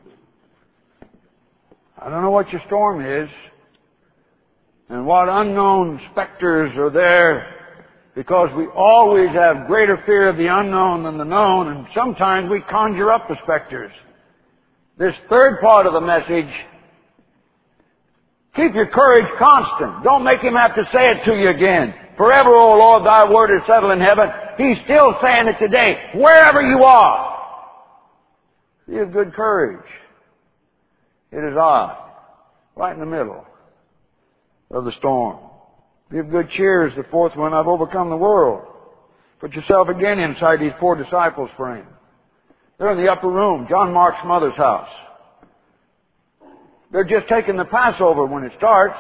I don't know what your storm is and what unknown specters are there, because we always have greater fear of the unknown than the known, and sometimes we conjure up the specters. This third part of the message, keep your courage constant. Don't make Him have to say it to you again. Forever, O Lord, Thy word is settled in heaven. He's still saying it today, wherever you are. Be of good courage. It is I, right in the middle of the storm. Be of good cheer is the fourth one. I've overcome the world. Put yourself again inside these poor disciples' frame. They're in the upper room, John Mark's mother's house. They're just taking the Passover when it starts.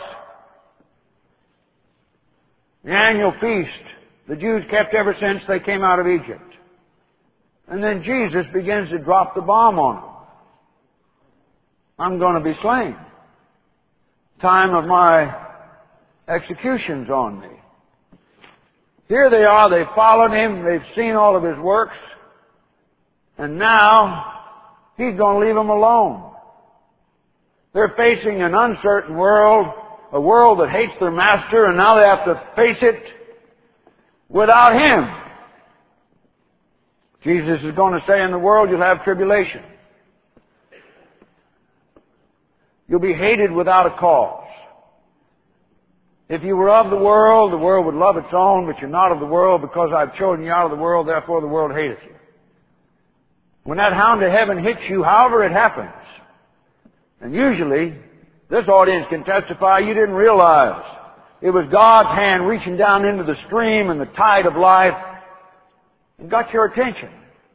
The annual feast the Jews kept ever since they came out of Egypt. And then Jesus begins to drop the bomb on them. I'm going to be slain. Time of my execution's on me. Here they are, they've followed Him, they've seen all of His works, and now He's going to leave them alone. They're facing an uncertain world, a world that hates their Master, and now they have to face it without Him. Jesus is going to say, in the world you'll have tribulation. You'll be hated without a cause. If you were of the world would love its own, but you're not of the world, because I've chosen you out of the world, therefore the world hateth you. When that hound of heaven hits you, however it happens, and usually, this audience can testify, you didn't realize it was God's hand reaching down into the stream and the tide of life and got your attention.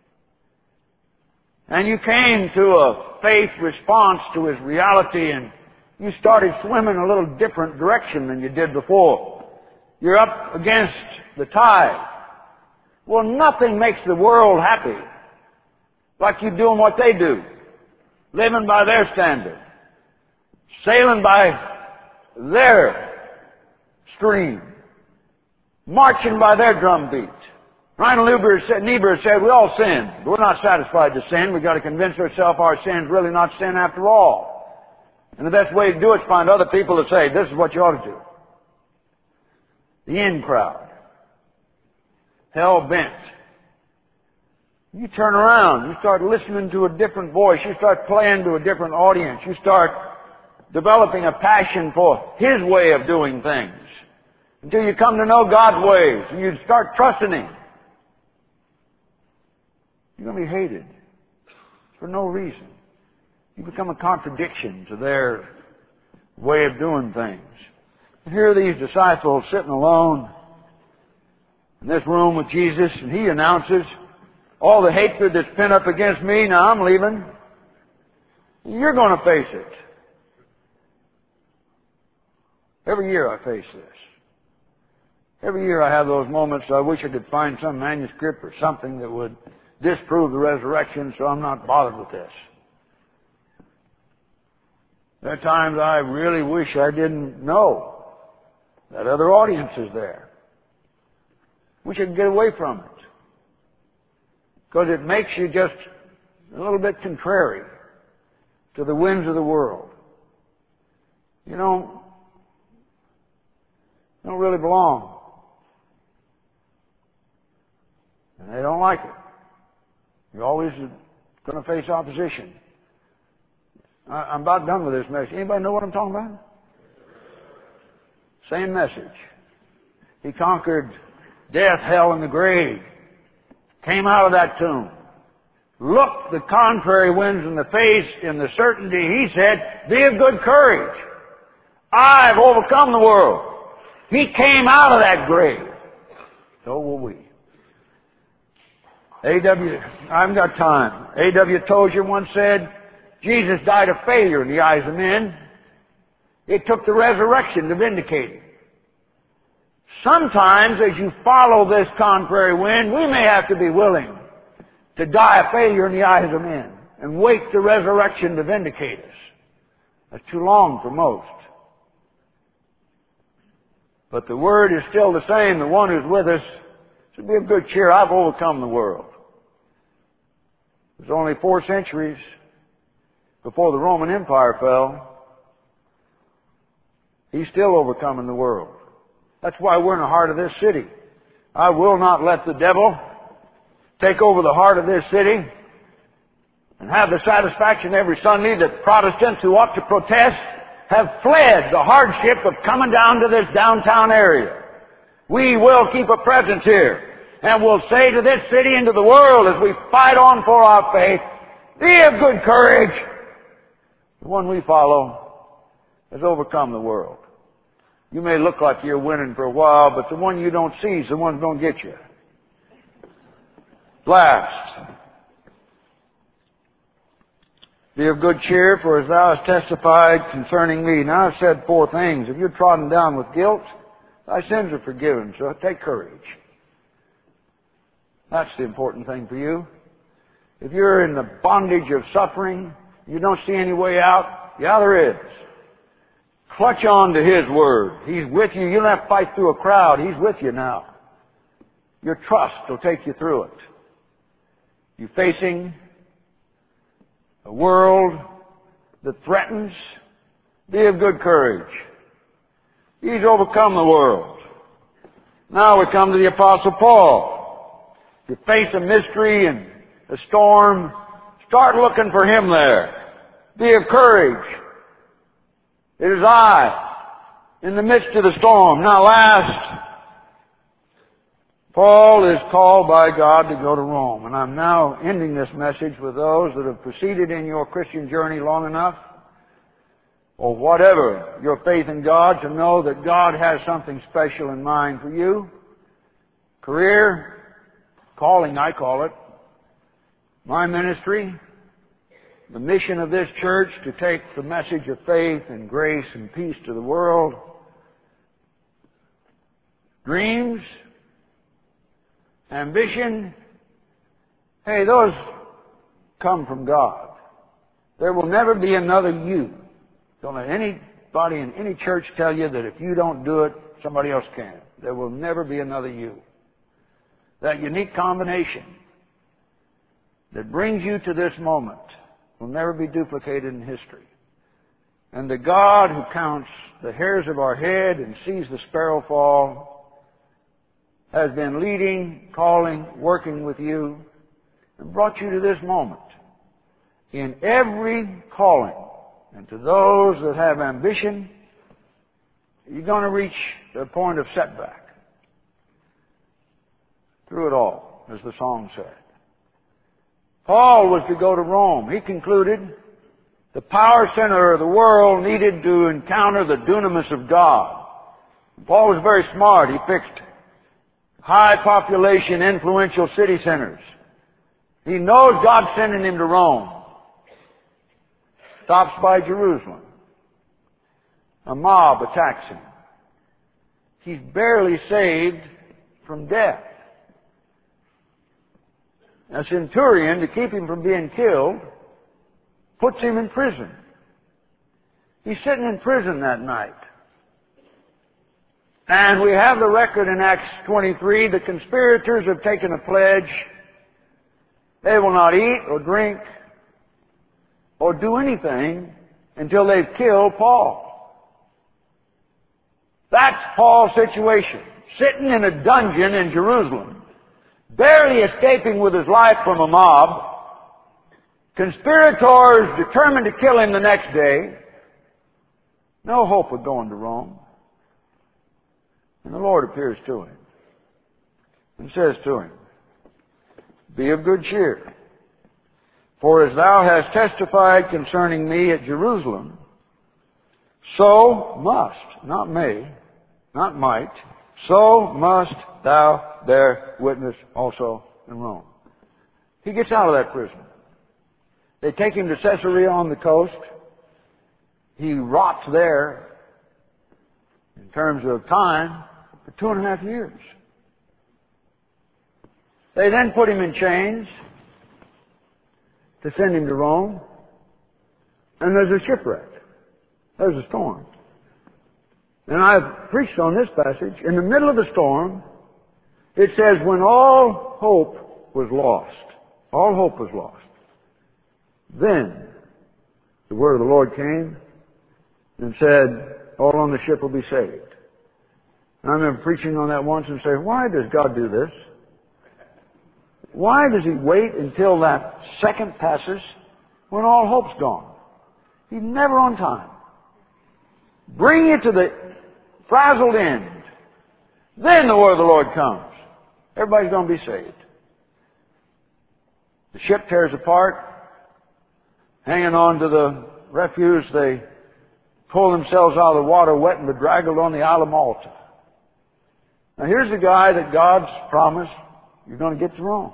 And you came to a faith response to His reality, and you started swimming a little different direction than you did before. You're up against the tide. Well, nothing makes the world happy like you doing what they do. Living by their standard. Sailing by their stream. Marching by their drum beat. Reinhold Niebuhr said, we all sin, but we're not satisfied to sin. We've got to convince ourselves our sin's really not sin after all. And the best way to do it is find other people to say, this is what you ought to do. The in crowd. Hell bent. You turn around. You start listening to a different voice. You start playing to a different audience. You start developing a passion for His way of doing things. Until you come to know God's ways. And you start trusting Him. You're going to be hated. For no reason. You become a contradiction to their way of doing things. And here are these disciples sitting alone in this room with Jesus, and He announces, all the hatred that's pent up against me, now I'm leaving. You're going to face it. Every year I face this. Every year I have those moments I wish I could find some manuscript or something that would disprove the resurrection so I'm not bothered with this. There are times I really wish I didn't know that other audience is there. Wish I could get away from it. Because it makes you just a little bit contrary to the winds of the world. You don't really belong. And they don't like it. You're always going to face opposition. I'm about done with this message. Anybody know what I'm talking about? Same message. He conquered death, hell, and the grave. Came out of that tomb. Looked the contrary winds in the face in the certainty. He said, be of good courage. I've overcome the world. He came out of that grave. So will we. I haven't got time. A.W. Tozier once said, Jesus died a failure in the eyes of men. It took the resurrection to vindicate Him. Sometimes, as you follow this contrary wind, we may have to be willing to die a failure in the eyes of men and wait the resurrection to vindicate us. That's too long for most. But the word is still the same. The one who's with us should be of good cheer. I've overcome the world. It was only 4 centuries before the Roman Empire fell. He's still overcoming the world. That's why we're in the heart of this city. I will not let the devil take over the heart of this city and have the satisfaction every Sunday that Protestants who ought to protest have fled the hardship of coming down to this downtown area. We will keep a presence here, and we'll say to this city and to the world as we fight on for our faith, be of good courage. The one we follow has overcome the world. You may look like you're winning for a while, but the one you don't see is the one who's going to get you. Last, be of good cheer, for as thou hast testified concerning me. Now I've said 4 things. If you're trodden down with guilt, thy sins are forgiven, so take courage. That's the important thing for you. If you're in the bondage of suffering, you don't see any way out, yeah, there is. Clutch on to His Word. He's with you. You don't have to fight through a crowd. He's with you now. Your trust will take you through it. You're facing a world that threatens. Be of good courage. He's overcome the world. Now we come to the Apostle Paul. If you face a mystery and a storm, start looking for him there. Be of courage. It is I in the midst of the storm. Now last, Paul is called by God to go to Rome. And I'm now ending this message with those that have proceeded in your Christian journey long enough, or whatever your faith in God, to know that God has something special in mind for you. Career, calling I call it, my ministry, the mission of this church to take the message of faith and grace and peace to the world. Dreams, ambition, hey, those come from God. There will never be another you. Don't let anybody in any church tell you that if you don't do it, somebody else can. There will never be another you. That unique combination that brings you to this moment will never be duplicated in history. And the God who counts the hairs of our head and sees the sparrow fall has been leading, calling, working with you, and brought you to this moment. In every calling, and to those that have ambition, you're going to reach the point of setback. Through it all, as the song said. Paul was to go to Rome. He concluded the power center of the world needed to encounter the dunamis of God. Paul was very smart. He picked high population, influential city centers. He knows God's sending him to Rome. Stops by Jerusalem. A mob attacks him. He's barely saved from death. A centurion, to keep him from being killed, puts him in prison. He's sitting in prison that night. And we have the record in Acts 23, the conspirators have taken a pledge. They will not eat or drink or do anything until they've killed Paul. That's Paul's situation. Sitting in a dungeon in Jerusalem, barely escaping with his life from a mob, conspirators determined to kill him the next day, no hope of going to Rome. And the Lord appears to him and says to him, "Be of good cheer, for as thou hast testified concerning me at Jerusalem, so must," not may, not might, "so must thou bear witness also in Rome." He gets out of that prison. They take him to Caesarea on the coast. He rots there, in terms of time, for 2.5 years. They then put him in chains to send him to Rome. And there's a shipwreck. There's a storm. And I've preached on this passage. In the middle of the storm, it says, when all hope was lost, then the word of the Lord came and said, all on the ship will be saved. And I remember preaching on that once and saying, why does God do this? Why does He wait until that second passes when all hope's gone? He's never on time. Bring you to the frazzled end. Then the word of the Lord comes. Everybody's going to be saved. The ship tears apart. Hanging on to the refuse, they pull themselves out of the water wet and bedraggled on the Isle of Malta. Now here's a guy that God's promised you're going to get to Rome.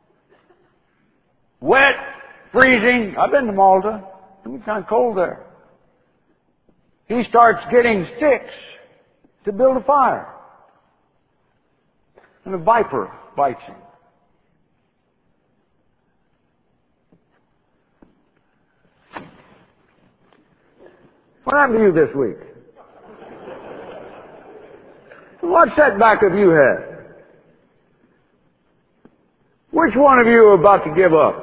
Wet, freezing. I've been to Malta. It's kind of cold there. He starts getting sticks to build a fire. And a viper bites him. What happened to you this week? What setback have you had? Which one of you are about to give up?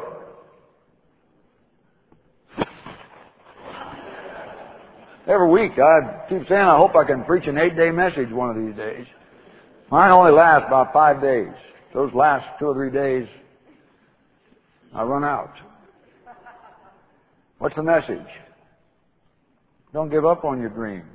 Every week I keep saying I hope I can preach an 8-day message one of these days. Mine only lasts about 5 days. Those last 2 or 3 days, I run out. What's the message? Don't give up on your dreams.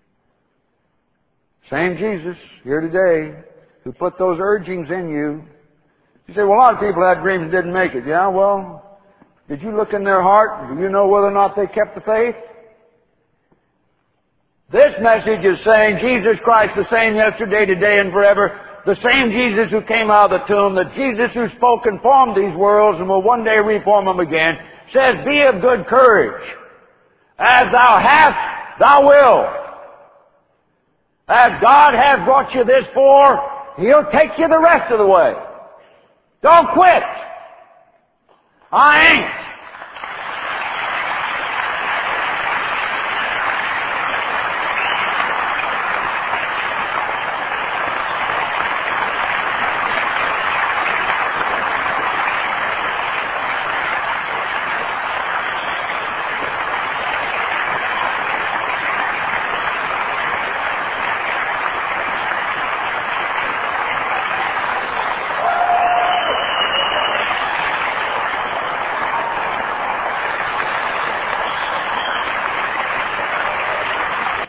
Same Jesus here today who put those urgings in you. You say, well, a lot of people had dreams and didn't make it. Yeah, well, did you look in their heart? Do you know whether or not they kept the faith? This message is saying Jesus Christ the same yesterday, today, and forever. The same Jesus who came out of the tomb, the Jesus who spoke and formed these worlds and will one day reform them again, says, be of good courage. As thou hast, thou wilt. As God has brought you this far, He'll take you the rest of the way. Don't quit. I ain't.